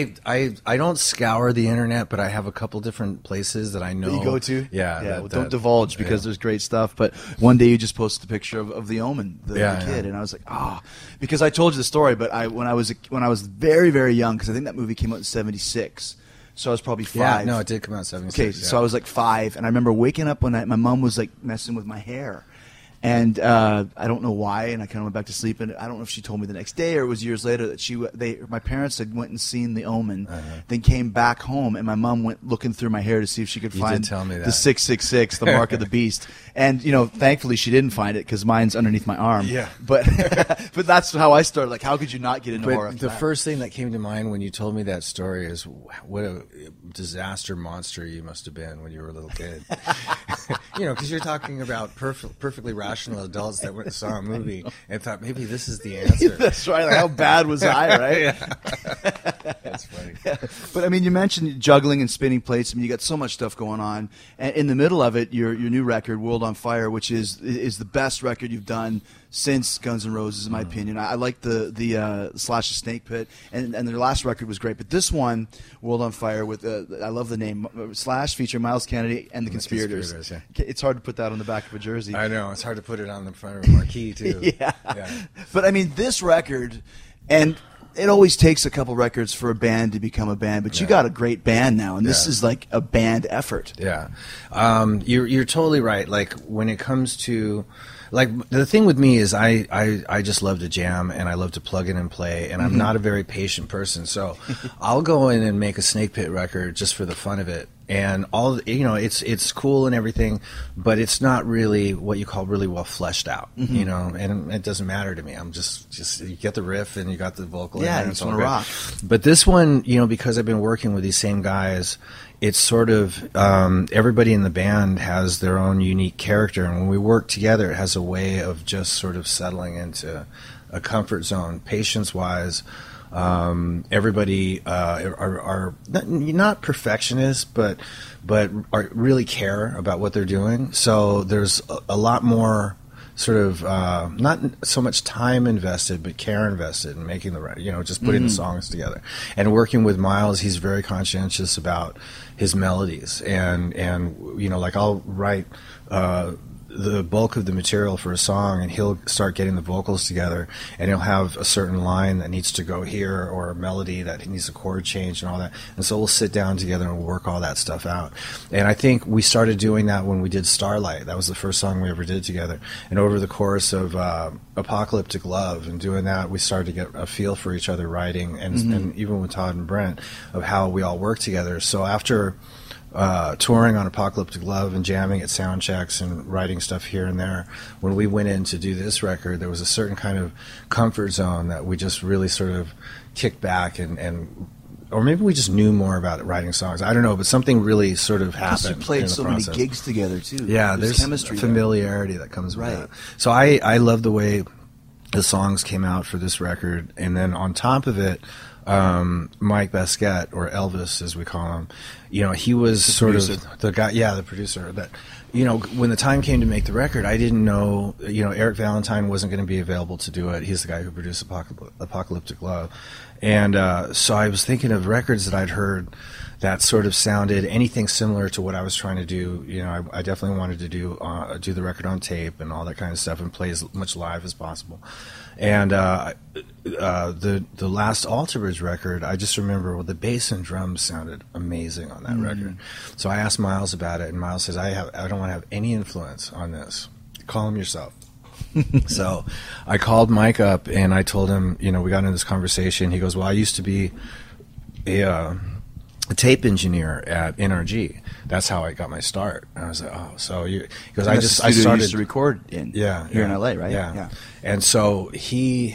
I don't scour the internet, but I have a couple different places that I know. That you go to? Yeah. Don't divulge, because there's great stuff. But one day you just posted a picture of the Omen, the kid, and I was like, because I told you the story. But when I was very, very young, because I think that movie came out in '76. So I was probably 5. Yeah, no, it did come out in '76. Okay, so I was like 5, and I remember waking up one night. My mom was like messing with my hair. And I don't know why, and I kind of went back to sleep. And I don't know if she told me the next day or it was years later that my parents had went and seen The Omen, then came back home, and my mom went looking through my hair to see if she could find the 666, the mark of the beast. And thankfully she didn't find it, because mine's underneath my arm. Yeah. But that's how I started. Like, how could you not get into horror? The first thing that came to mind when you told me that story is what a disaster monster you must have been when you were a little kid. Because you're talking about perfectly rational adults that went and saw a movie and thought maybe this is the answer. That's right. Like, how bad was I, right? Yeah. That's funny. But I mean, you mentioned juggling and spinning plates. I mean, you got so much stuff going on, and in the middle of it, your new record, World on Fire, which is the best record you've done since Guns N' Roses, in my opinion. I like the Slash of Snake Pit, and their last record was great. But this one, World on Fire, with I love the name Slash, featuring Miles Kennedy and the Conspirators. Yeah. It's hard to put that on the back of a jersey. I know, it's hard to put it on the front of a marquee too. Yeah. But I mean, this record, and it always takes a couple records for a band to become a band, but you got a great band now, and this is like a band effort. Yeah, you're totally right. Like, when it comes to, like, the thing with me is I just love to jam, and I love to plug in and play, and I'm not a very patient person, so I'll go in and make a Snake Pit record just for the fun of it. And it's cool and everything, but it's not really what you call really well fleshed out, and it doesn't matter to me. I'm just you get the riff and you got the vocal. Yeah, and it's gonna rock. But this one, because I've been working with these same guys, it's sort of everybody in the band has their own unique character, and when we work together, it has a way of just sort of settling into a comfort zone, patience-wise. Everybody are not perfectionists, but are really care about what they're doing. So there's a lot more sort of not so much time invested, but care invested in making the right, just putting the songs together. And working with Miles, he's very conscientious about his melodies, and like, I'll write the bulk of the material for a song, and he'll start getting the vocals together, and he'll have a certain line that needs to go here, or a melody that needs a chord change and all that. And so we'll sit down together and work all that stuff out. And I think we started doing that when we did Starlight. That was the first song we ever did together. And over the course of Apocalyptic Love and doing that, we started to get a feel for each other writing, and even with Todd and Brent, of how we all work together. So after touring on Apocalyptic Love and jamming at sound checks and writing stuff here and there, when we went in to do this record, there was a certain kind of comfort zone that we just really sort of kicked back and or maybe we just knew more about writing songs. I don't know, but something really sort of happened. Plus you played in the so process. many gigs together too. Yeah, there's chemistry, familiarity that comes with Right. that. So I love the way the songs came out for this record, and then on top of it, Mike Basquette, or Elvis as we call him, he was sort of the guy, the producer that, when the time came to make the record, I didn't know, Eric Valentine wasn't going to be available to do it. He's the guy who produced Apocalyptic Love. And so I was thinking of records that I'd heard that sort of sounded anything similar to what I was trying to do. I definitely wanted to do the record on tape and all that kind of stuff and play as much live as possible. And the last Alter Bridge record, I just remember the bass and drums sounded amazing on that record. So I asked Miles about it, and Miles says, I don't want to have any influence on this. Call him yourself. So I called Mike up and I told him, we got into this conversation. He goes, well, I used to be a tape engineer at NRG. That's how I got my start. And I was like, oh, so you, because I started used to record in here in LA, right? Yeah. And so he,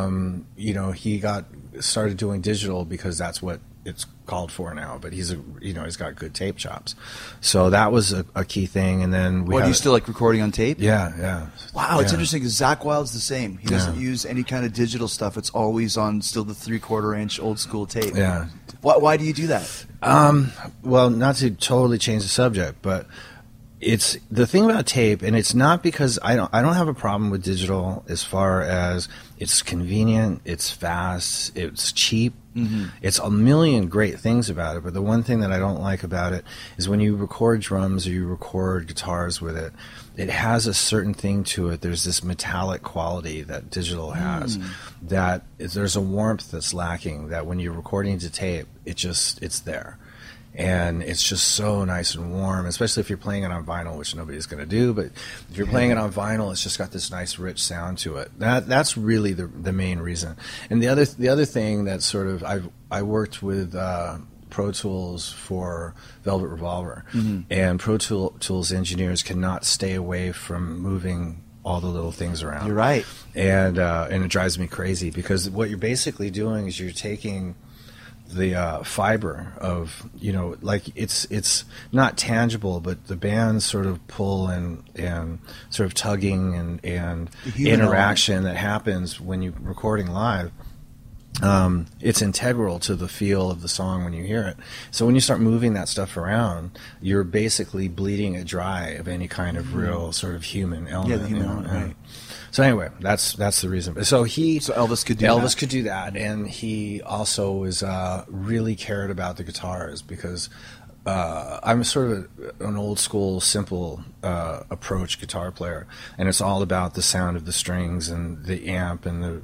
he started doing digital because that's what it's called for now. But he's he's got good tape chops. So that was a key thing. And then do you still like recording on tape? Yeah. Wow, it's interesting because Zakk Wylde's the same. He doesn't use any kind of digital stuff. It's always on still the 3/4 inch old school tape. Yeah. Why do you do that? Well, not to totally change the subject, but it's the thing about tape, and it's not because I don't have a problem with digital as far as it's convenient, it's fast, it's cheap. It's a million great things about it, but the one thing that I don't like about it is when you record drums or you record guitars with it, it has a certain thing to it. There's this metallic quality that digital has, that there's a warmth that's lacking, that when you're recording to tape, it's there. And it's just so nice and warm, especially if you're playing it on vinyl, which nobody's going to do. But if you're playing it on vinyl, it's just got this nice, rich sound to it. That's really the main reason. And the other thing that sort of I worked with Pro Tools for Velvet Revolver, and Pro Tools engineers cannot stay away from moving all the little things around. You're right, and it drives me crazy because what you're basically doing is you're taking the fiber of, like it's not tangible, but the bands sort of pull and sort of tugging and interaction that happens when you're recording live. It's integral to the feel of the song when you hear it. So when you start moving that stuff around, you're basically bleeding it dry of any kind of real sort of human element. Yeah, the human element, right. So anyway, that's the reason. So Elvis could do that. Elvis could do that, and he also was really cared about the guitars because I'm sort of an old school, simple approach guitar player, and it's all about the sound of the strings and the amp and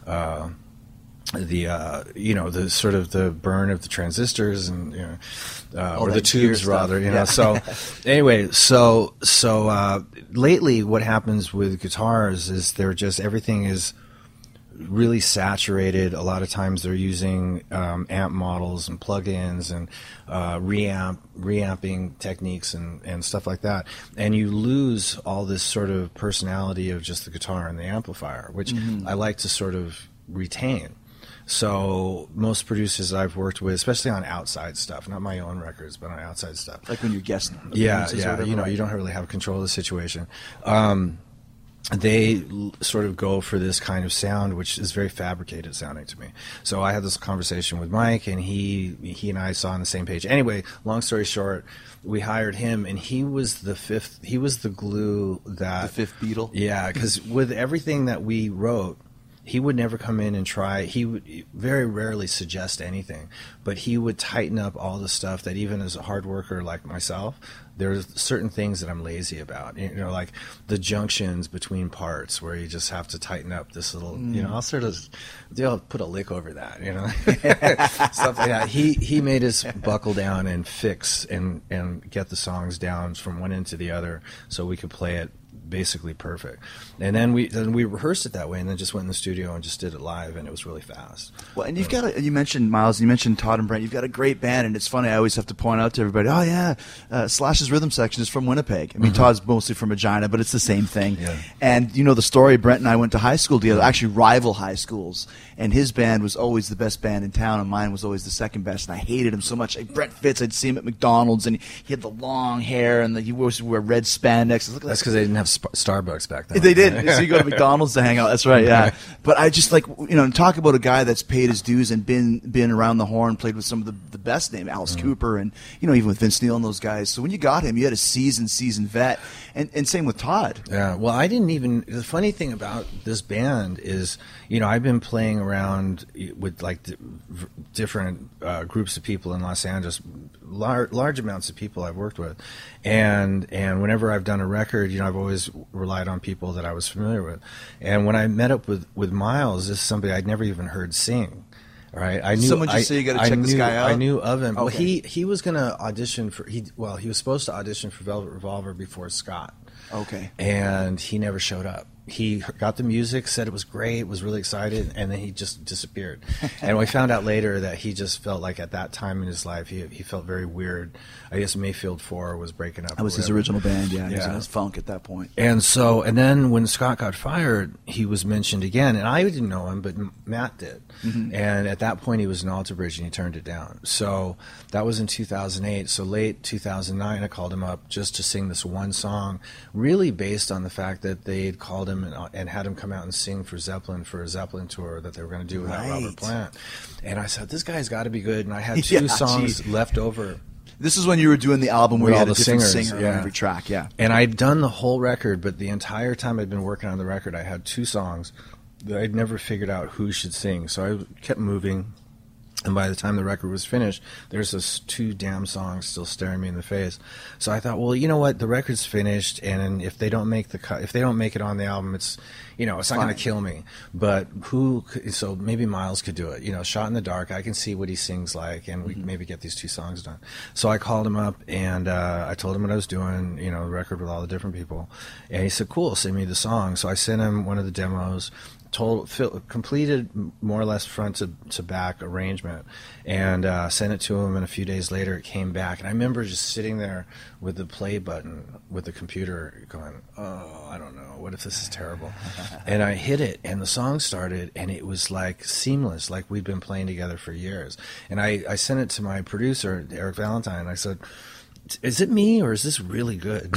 the sort of the burn of the transistors and or the tubes rather, So anyway, so lately what happens with guitars is everything is really saturated. A lot of times they're using amp models and plugins and reamping techniques and stuff like that, and you lose all this sort of personality of just the guitar and the amplifier, which I like to sort of retain. So most producers I've worked with, especially on outside stuff, not my own records, but on outside stuff. Like when you're guessing. You don't really have control of the situation. They sort of go for this kind of sound, which is very fabricated sounding to me. So I had this conversation with Mike, and he and I saw on the same page. Anyway, long story short, we hired him, and he was the fifth. He was the glue that the fifth Beatle. Yeah, because with everything that we wrote, he would never come in and try. He would very rarely suggest anything, but he would tighten up all the stuff that even as a hard worker like myself, there's certain things that I'm lazy about, you know, like the junctions between parts where you just have to tighten up this little, you know, I'll put a lick over that, you know, stuff like that. He made us buckle down and fix and get the songs down from one end to the other so we could play it basically perfect. And then we rehearsed it that way, and then just went in the studio and just did it live, and it was really fast. Well, and you mentioned Miles, you mentioned Todd and Brent. You've got a great band, and it's funny. I always have to point out to everybody, oh yeah, Slash's rhythm section is from Winnipeg. I mean, Todd's mostly from Regina, but it's the same thing. Yeah. And you know the story. Brent and I went to high school together, actually rival high schools, and his band was always the best band in town, and mine was always the second best. And I hated him so much. Like Brent Fitz, I'd see him at McDonald's, and he had the long hair, and he always wore red spandex. That's because they didn't have Starbucks back then. They did. So you go to McDonald's to hang out. That's right, yeah. But I just talk about a guy that's paid his dues and been around the horn, played with some of the best name, Alice Cooper, and even with Vince Neil and those guys. So when you got him, you had a seasoned vet, and same with Todd. Yeah. Well, I didn't even. The funny thing about this band is, I've been playing around with like different groups of people in Los Angeles, large amounts of people I've worked with, and whenever I've done a record, I've always relied on people that I was familiar with. And when I met up with Miles, this is somebody I'd never even heard sing. Right, I knew. Someone just say you got to check this guy out. I knew of him. Okay. Well, he was going to audition for. He was supposed to audition for Velvet Revolver before Scott. Okay. And he never showed up. He got the music, said it was great, was really excited, and then he just disappeared. And we found out later that he just felt like at that time in his life, he felt very weird. I guess Mayfield 4 was breaking up. That was his original band, yeah. He was in his funk at that point. And then when Scott got fired, he was mentioned again. And I didn't know him, but Matt did. Mm-hmm. And at that point, he was in Alter Bridge, and he turned it down. So that was in 2008. So late 2009, I called him up just to sing this one song, really based on the fact that they had called him and had him come out and sing for Zeppelin for a Zeppelin tour that they were going to do without Robert Plant. And I said, this guy's got to be good. And I had two songs left over. This is when you were doing the album where you had a different singer on every track, yeah. And I'd done the whole record, but the entire time I'd been working on the record, I had two songs that I'd never figured out who should sing. So I kept moving. And by the time the record was finished, there's those two damn songs still staring me in the face. So I thought, well, you know what? The record's finished, and if they don't make if they don't make it on the album, it's it's not going to kill me. But so maybe Miles could do it. Shot in the dark. I can see what he sings like, and we can maybe get these two songs done. So I called him up, and I told him what I was doing. The record with all the different people, and he said, "Cool, send me the song." So I sent him one of the demos. Completed more or less front to back arrangement, and sent it to him, and a few days later it came back, and I remember just sitting there with the play button with the computer going, oh, I don't know, what if this is terrible? And I hit it, and the song started, and it was like seamless, like we'd been playing together for years. And I sent it to my producer, Eric Valentine, and I said, is it me, or is this really good?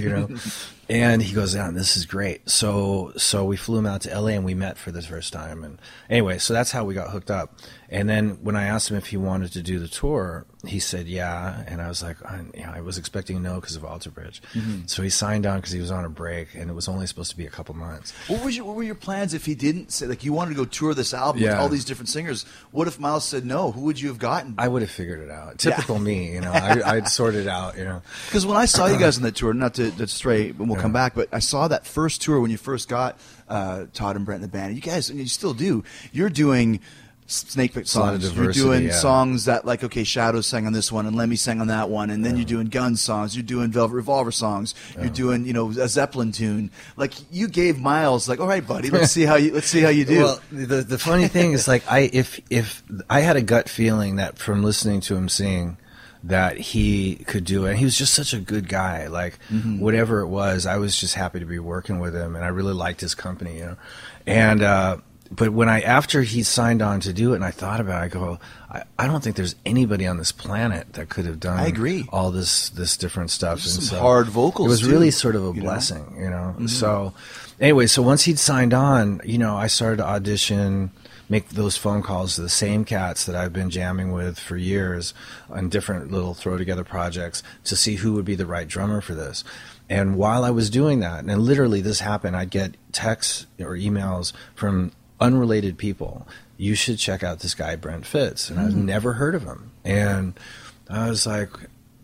And he goes, yeah, this is great. So we flew him out to LA, and we met for the first time. And anyway, so that's how we got hooked up. And then when I asked him if he wanted to do the tour, he said yeah. And I was like, I was expecting no because of Alter Bridge. Mm-hmm. So he signed on because he was on a break, and it was only supposed to be a couple months. What were your plans if he didn't say, like, you wanted to go tour this album with all these different singers? What if Miles said no? Who would you have gotten? I would have figured it out. Typical me, I'd sort it out, Because when I saw you guys on that tour, not to stray, but we'll come back, but I saw that first tour when you first got Todd and Brent in the band. You guys, and you still do, you're doing Snakepit songs. You're doing songs that, like, okay, Shadows sang on this one, and Lemmy sang on that one, and then you're doing Guns songs, you're doing Velvet Revolver songs, you're doing, a Zeppelin tune. Like, you gave Miles, like, all right, buddy, let's see how you do. Well, the funny thing is, like, if I had a gut feeling that from listening to him sing, that he could do it. And he was just such a good guy. Like, whatever it was, I was just happy to be working with him, and I really liked his company, And but after he signed on to do it, and I thought about it, I go, I don't think there's anybody on this planet that could have done. I agree. All this different stuff. And some hard vocals. It was really sort of a blessing, Mm-hmm. So anyway, so once he'd signed on, I started to audition, make those phone calls to the same cats that I've been jamming with for years on different little throw-together projects to see who would be the right drummer for this. And while I was doing that, and literally this happened, I'd get texts or emails from unrelated people. You should check out this guy, Brent Fitz. And I've never heard of him. And I was like,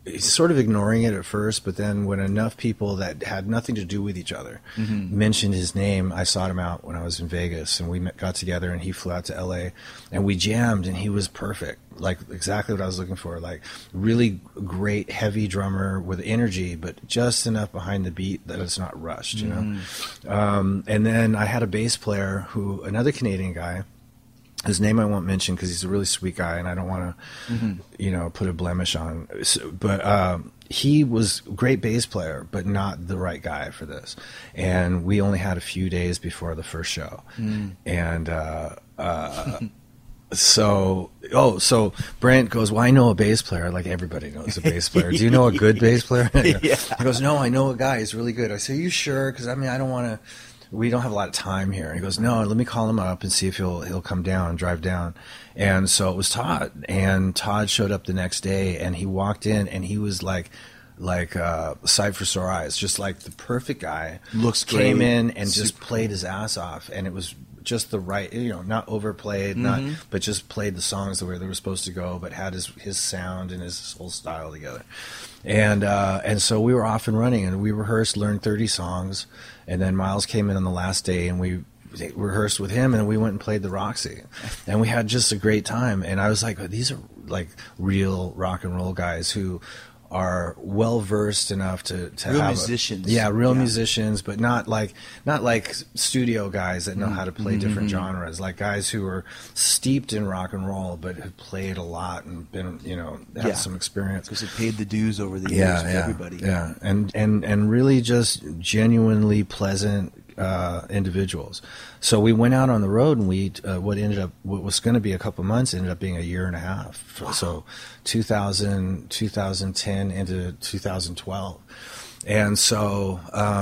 sort of ignoring it at first, but then when enough people that had nothing to do with each other mentioned his name, I sought him out when I was in Vegas, and we got together, and he flew out to LA, and we jammed, and he was perfect, like exactly what I was looking for, like really great heavy drummer with energy, but just enough behind the beat that it's not rushed, you know. And then I had a bass player another Canadian guy. His name I won't mention because he's a really sweet guy, and I don't want to, put a blemish on. But he was a great bass player, but not the right guy for this. And we only had a few days before the first show, and so Brent goes, "Well, I know a bass player. Like everybody knows a bass player. Do you know a good bass player?" He goes, "No, I know a guy. He's really good." I say, "Are you sure? Because I don't want to." We don't have a lot of time here. And he goes, "No, let me call him up and see if he'll come down, drive down." And so it was Todd, and Todd showed up the next day, and he walked in, and he was like sight for sore eyes, just like the perfect guy. Looks great. Came in and just played his ass off, and it was just the right, not overplayed, but just played the songs the way they were supposed to go, but had his sound and his whole style together. And so we were off and running, and we rehearsed, learned 30 songs, and then Miles came in on the last day, and we rehearsed with him, and we went and played the Roxy, and we had just a great time. And I was like, these are like real rock and roll guys who are well versed enough to real have musicians. Musicians, but not like studio guys that know how to play different genres, like guys who are steeped in rock and roll but have played a lot and been have some experience, because it paid the dues over the years for everybody. And really just genuinely pleasant individuals. So we went out on the road, and what was going to be a couple months ended up being a year and a half. Wow. So 2010 into 2012. And so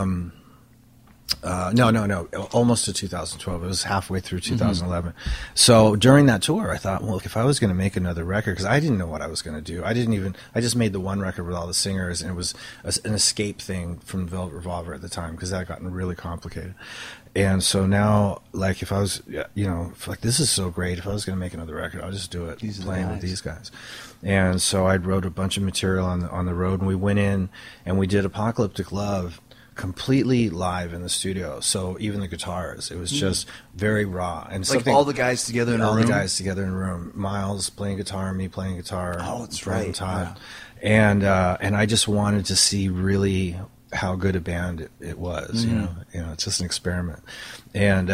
no, almost to 2012. It was halfway through 2011. So during that tour, I thought, well, if I was going to make another record, because I didn't know what I was going to do. I just made the one record with all the singers, and it was an escape thing from Velvet Revolver at the time, because that had gotten really complicated. And so now, like, if I was, this is so great. If I was going to make another record, I'll just do it playing with these guys. And so I wrote a bunch of material on the road, and we went in and we did Apocalyptic Love completely live in the studio. So even the guitars, it was just very raw, and like all the guys together in a room. All the guys together in a room. Miles playing guitar, me playing guitar. Oh, that's right. right. Todd. Yeah. And I just wanted to see really how good a band it was. It's just an experiment, and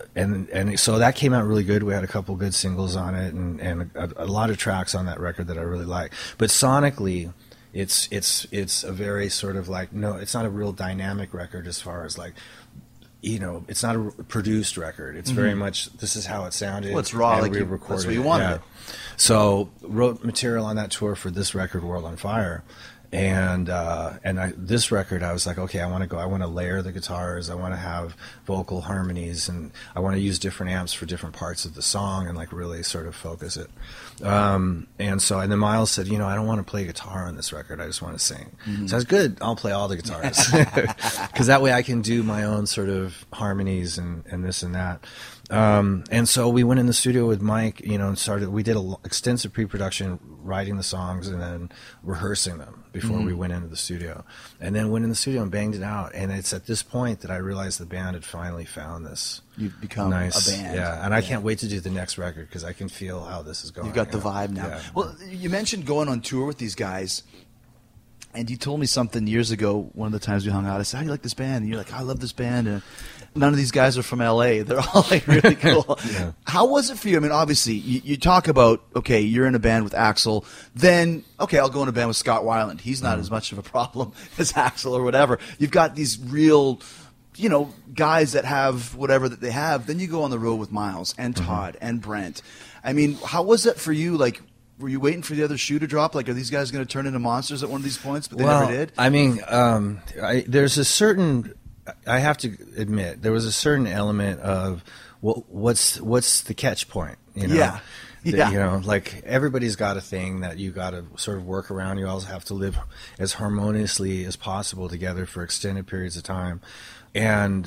so that came out really good. We had a couple good singles on it, and a lot of tracks on that record that I really like. But sonically, it's a very sort of like, no, it's not a real dynamic record as far as like, it's not a produced record. It's very much, this is how it sounded. Well, it's raw, and like we recorded that's what you wanted. it. So wrote material on that tour for this record, World on Fire. And this record, I was like, okay, I want to layer the guitars, I want to have vocal harmonies, and I want to use different amps for different parts of the song, and like really sort of focus it. And then Miles said, I don't want to play guitar on this record, I just want to sing. So I was good, I'll play all the guitars, because that way I can do my own sort of harmonies and this and that. And so we went in the studio with Mike, and we did extensive pre-production, writing the songs and then rehearsing them before we went into the studio, and then went in the studio and banged it out. And it's at this point that I realized the band had finally found this. You've become nice, a band. Yeah, and I can't wait to do the next record, because I can feel how this is going. You've got the vibe now. Yeah. Well, you mentioned going on tour with these guys, and you told me something years ago, one of the times we hung out. I said, how do you like this band? And you're like, I love this band, and none of these guys are from L.A. They're all like really cool. Yeah. How was it for you? I mean, obviously, you talk about, okay, you're in a band with Axl, then, okay, I'll go in a band with Scott Weiland. He's not as much of a problem as Axl or whatever. You've got these real, guys that have whatever that they have. Then you go on the road with Miles and Todd and Brent. I mean, how was it for you? Like, were you waiting for the other shoe to drop? Like, are these guys going to turn into monsters at one of these points? But they never did? I mean, there's a certain... I have to admit, there was a certain element of what's the catch point, Yeah. Like everybody's got a thing that you got to sort of work around. You also have to live as harmoniously as possible together for extended periods of time. And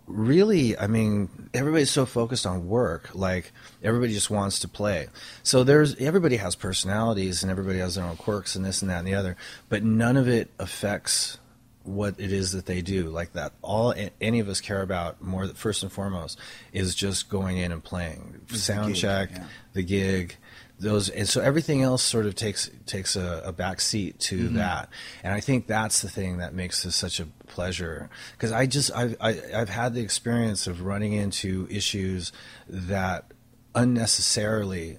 really, I mean, everybody's so focused on work. Like, everybody just wants to play. So everybody has personalities and everybody has their own quirks and this and that and the other, but none of it affects what it is that they do. Like that, all any of us care about more, first and foremost, is just going in and playing. Sound check, the gig. And so everything else sort of takes a back seat to that, and I think that's the thing that makes this such a pleasure, because I've had the experience of running into issues that unnecessarily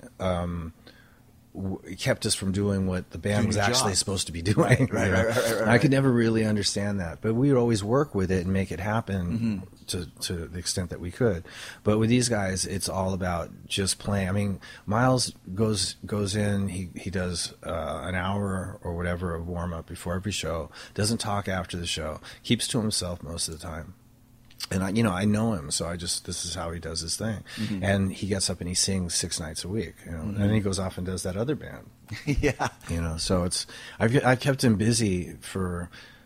kept us from doing what the band was actually supposed to be doing. Right. I could never really understand that, but we would always work with it and make it happen to the extent that we could. But with these guys, it's all about just playing. I mean, Miles goes in, he does an hour or whatever of warm up before every show. Doesn't talk after the show. Keeps to himself most of the time. And I know him, so this is how he does his thing. And he gets up and he sings 6 nights a week, and then he goes off and does that other band. So I've kept him busy for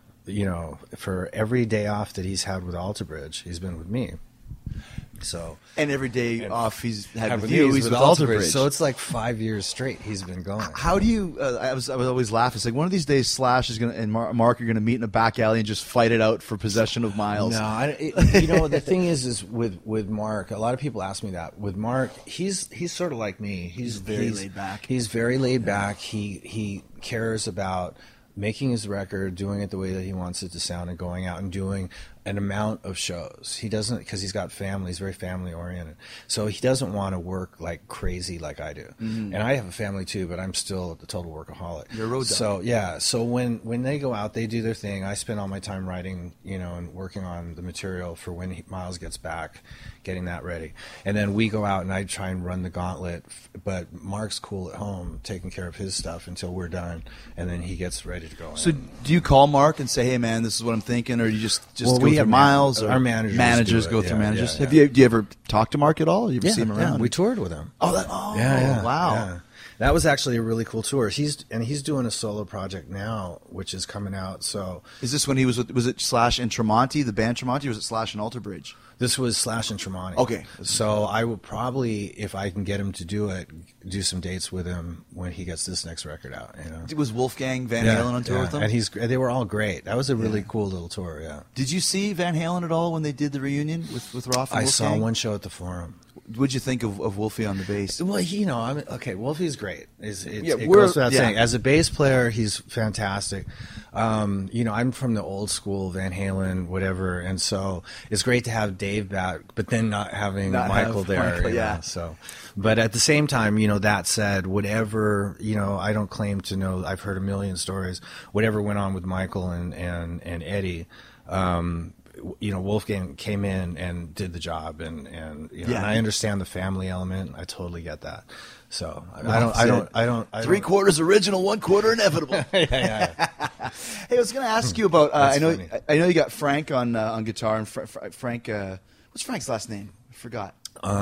every day off that he's had with Alter Bridge, he's been with me. So, and every day off he's had with you, you, he's with Alter Bridge. So it's like 5 years straight he's been going. How do you? I was always laughing. It's like one of these days, Slash is gonna and Mark are gonna meet in a back alley and just fight it out for possession of Miles. No, the thing is with Mark, a lot of people ask me that. With Mark, he's sort of like me. He's very laid back. He's very laid back. He cares about making his record, doing it the way that he wants it to sound, and going out and doing an amount of shows. He doesn't, because he's got family, he's very family oriented. So he doesn't want to work like crazy like I do. And I have a family too, but I'm still the total workaholic. You're a road dog. So yeah, so when they go out, they do their thing. I spend all my time writing, and working on the material for when Miles gets back, getting that ready. And then we go out and I try and run the gauntlet, but Mark's cool at home taking care of his stuff until we're done, and then he gets ready to go. So do you call Mark and say, hey man, this is what I'm thinking, or you just go through Miles? Or our managers go through managers. Yeah. Do you ever talk to Mark at all? You ever see him around? Yeah, we toured with him. Wow. Yeah. That was actually a really cool tour. He's doing a solo project now, which is coming out. So is this when he was it Slash and Tremonti, the band Tremonti, or was it Slash and Alter Bridge? This was Slash and Tremonti. Okay. So I will probably, if I can get him to do it, do some dates with him when he gets this next record out. Was Wolfgang Van Halen on tour with them? And they were all great. That was a really cool little tour. Yeah. Did you see Van Halen at all when they did the reunion with Roth and Wolfgang? I saw one show at the Forum. What'd you think of Wolfie on the bass? Well, Wolfie's great. It goes without saying. As a bass player, he's fantastic. I'm from the old school Van Halen, whatever, and so it's great to have Dave back, but then not having Michael there. So, but at the same time, that said, whatever, I don't claim to know. I've heard a million stories. Whatever went on with Michael and Eddie. Wolfgang came in and did the job, and and I understand the family element. I totally get that. So I don't. 3/4 original, 1/4 inevitable. Yeah. Hey, I was going to ask you about. I know you got Frank on guitar, and Frank. What's Frank's last name? I forgot.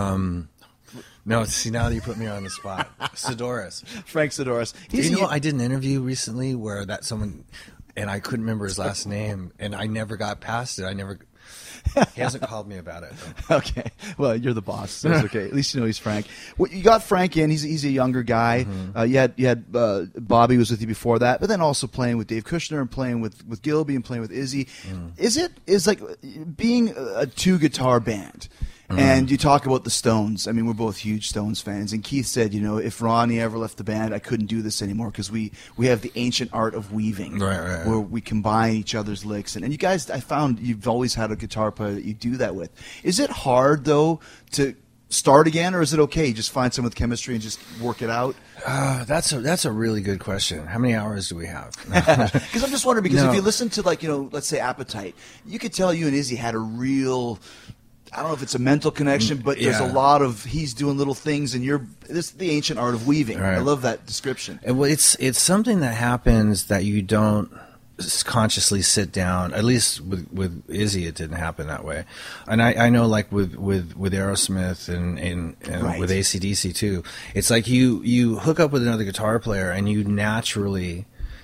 No, see, now that you put me on the spot, Sidoris. Frank Sidoris. I did an interview recently where someone. And I couldn't remember his last name, and I never got past it. He hasn't called me about it. Okay. Well, you're the boss, so it's okay. At least he's Frank. Well, you got Frank in. He's a younger guy. You had Bobby was with you before that, but then also playing with Dave Kushner and playing with Gilby and playing with Izzy. Is like being a 2-guitar band. And you talk about the Stones. I mean, we're both huge Stones fans. And Keith said, if Ronnie ever left the band, I couldn't do this anymore because we have the ancient art of weaving, right. where we combine each other's licks. And you guys, I found you've always had a guitar player that you do that with. Is it hard, though, to start again, or is it okay? You just find someone with chemistry and just work it out? That's a really good question. How many hours do we have? Because I'm just wondering, because if you listen to, let's say Appetite, you could tell you and Izzy had a real... I don't know if it's a mental connection, but there's a lot of he's doing little things, and this is the ancient art of weaving. Right. I love that description. Well, it's something that happens that you don't consciously sit down. At least with Izzy, it didn't happen that way. And I know, like with Aerosmith and right. with AC/DC too, it's like you hook up with another guitar player, and you naturally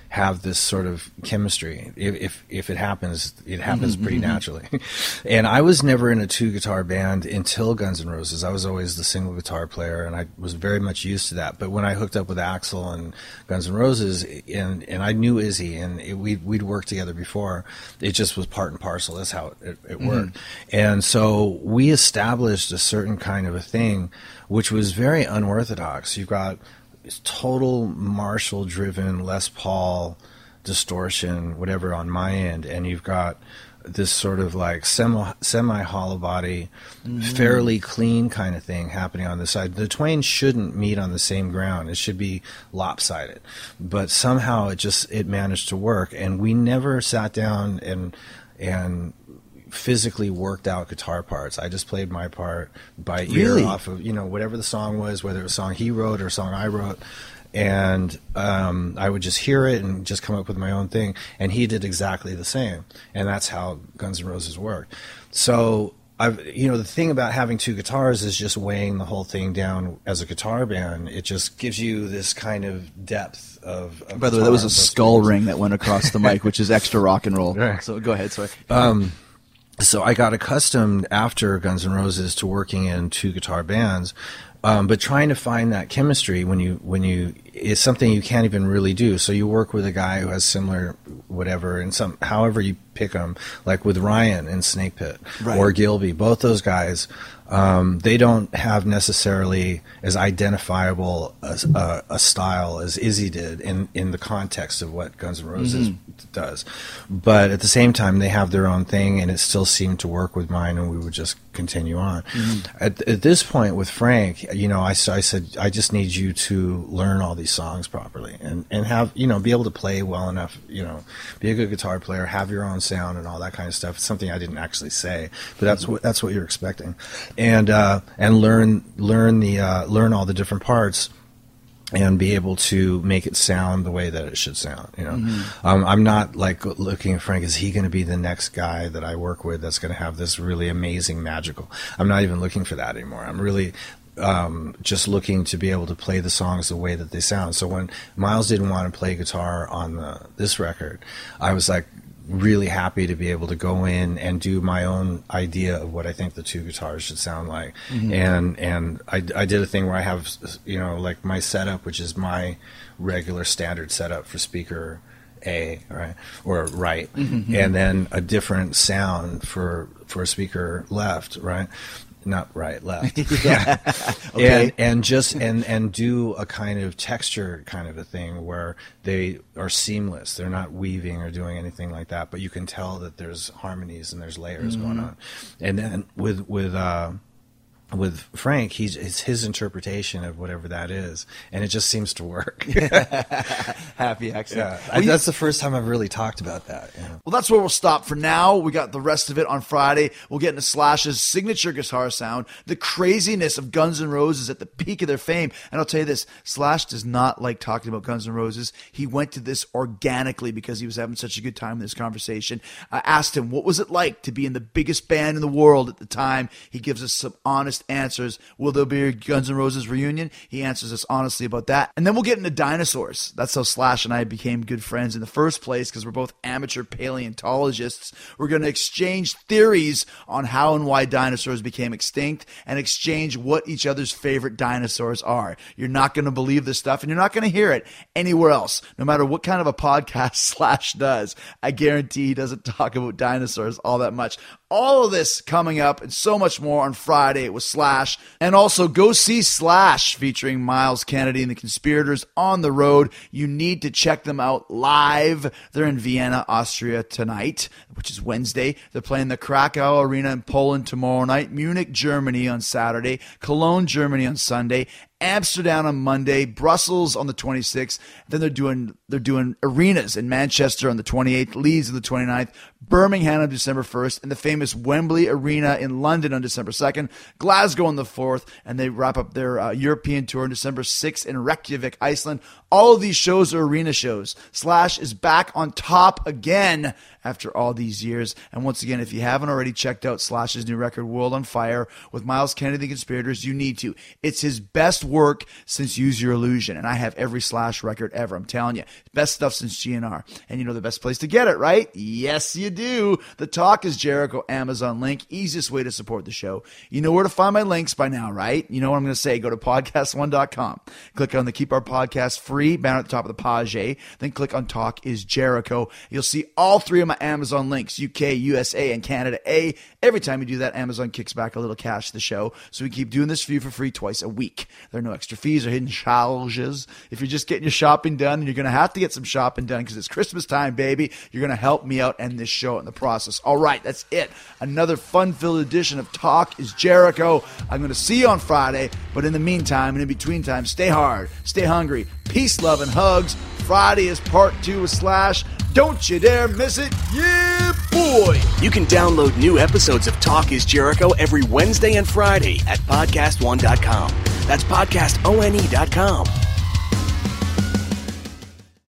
have this sort of chemistry. If it happens, it happens pretty naturally. And I was never in a 2-guitar band until Guns N' Roses. I was always the single guitar player, and I was very much used to that. But when I hooked up with Axl and Guns N' Roses, and I knew Izzy, and we'd worked together before, it just was part and parcel. That's how it worked. And so we established a certain kind of a thing, which was very unorthodox. You've got total Marshall-driven Les Paul distortion, whatever, on my end, and you've got this sort of like semi hollow body, fairly clean kind of thing happening on the side. The twain shouldn't meet on the same ground. It should be lopsided, but somehow it managed to work, and we never sat down and physically worked out guitar parts. I just played my part by ear off of, whatever the song was, whether it was a song he wrote or a song I wrote. And I would just hear it and just come up with my own thing. And he did exactly the same. And that's how Guns N' Roses worked. So the thing about having 2 guitars is just weighing the whole thing down as a guitar band. It just gives you this kind of depth of By the way, that was a skull ring that went across the mic, which is extra rock and roll. Right. So go ahead, sorry. So I got accustomed after Guns N' Roses to working in 2-guitar bands, but trying to find that chemistry when you is something you can't even really do. So you work with a guy who has similar whatever, and however you pick them, like with Ryan in Snake Pit or Gilby, both those guys. They don't have necessarily as identifiable a style as Izzy did in the context of what Guns N' Roses does. But at the same time, they have their own thing, and it still seemed to work with mine, and we would just continue on. At this point with Frank, I said, I just need you to learn all these songs properly and have, be able to play well enough, be a good guitar player, have your own sound and all that kind of stuff. It's something I didn't actually say, but that's what you're expecting. And learn all the different parts and be able to make it sound the way that it should sound. I'm not like looking at Frank, is he going to be the next guy that I work with that's going to have this really amazing magical? I'm not even looking for that anymore. I'm really just looking to be able to play the songs the way that they sound. So when Miles didn't want to play guitar on this record, I was like really happy to be able to go in and do my own idea of what I think the 2 guitars should sound like. And I did a thing where I have, like my setup, which is my regular standard setup for speaker A, right, or right, and then a different sound for speaker left, right. Not right, left. Okay. And do a kind of texture kind of a thing where they are seamless. They're not weaving or doing anything like that, but you can tell that there's harmonies and there's layers going on. And then with Frank, it's his interpretation of whatever that is, and it just seems to work. Happy accident. Yeah, that's the first time I've really talked about that. Well, that's where we'll stop for now. We got the rest of it on Friday. We'll get into Slash's signature guitar sound, the craziness of Guns N' Roses at the peak of their fame. And I'll tell you this, Slash does not like talking about Guns N' Roses. He went to this organically because he was having such a good time in this conversation. I asked him, what was it like to be in the biggest band in the world at the time? He gives us some honest answers. Will there be a Guns N' Roses reunion? He answers us honestly about that. And then we'll get into dinosaurs. That's how Slash and I became good friends in the first place, because we're both amateur paleontologists. We're going to exchange theories on how and why dinosaurs became extinct and exchange what each other's favorite dinosaurs are. You're not going to believe this stuff, and you're not going to hear it anywhere else, no matter what kind of a podcast Slash does. I guarantee he doesn't talk about dinosaurs all that much. All of this coming up and so much more on Friday with Slash. And also go see Slash featuring Miles Kennedy and the Conspirators on the road. You need to check them out live. They're in Vienna, Austria tonight, which is Wednesday. They're playing the Krakow Arena in Poland tomorrow night, Munich, Germany on Saturday, Cologne, Germany on Sunday, Amsterdam on Monday, Brussels on the 26th. Then they're doing arenas in Manchester on the 28th, Leeds on the 29th, Birmingham on December 1st, and the famous Wembley Arena in London on December 2nd, Glasgow on the 4th, and they wrap up their European tour on December 6th in Reykjavik, Iceland. All of these shows are arena shows. Slash is back on top again after all these years. And once again, if you haven't already checked out Slash's new record, World on Fire, with Miles Kennedy and the Conspirators, you need to. It's his best work since Use Your Illusion, and I have every Slash record ever. I'm telling you, best stuff since GNR. And you know the best place to get it, right? Yes, you do. The Talk is Jericho Amazon link, easiest way to support the show. You know where to find my links by now, right? You know what I'm going to say. Go to podcast1.com. Click on the Keep Our Podcast Free banner at the top of the page. Then click on Talk is Jericho. You'll see all three of my Amazon links, UK, USA, and Canada A. Every time you do that, Amazon kicks back a little cash to the show. So we keep doing this for you for free twice a week. There are no extra fees or hidden charges. If you're just getting your shopping done, and you're going to have to get some shopping done because it's Christmas time, baby, you're going to help me out and this show in the process. All right, that's it. Another fun-filled edition of Talk is Jericho. I'm going to see you on Friday, but in the meantime and in between time, stay hard, stay hungry, peace, love, and hugs. Friday is part 2 with Slash. Don't you dare miss it. Yeah, boy. You can download new episodes of Talk is Jericho every Wednesday and Friday at podcastone.com. That's podcastone.com.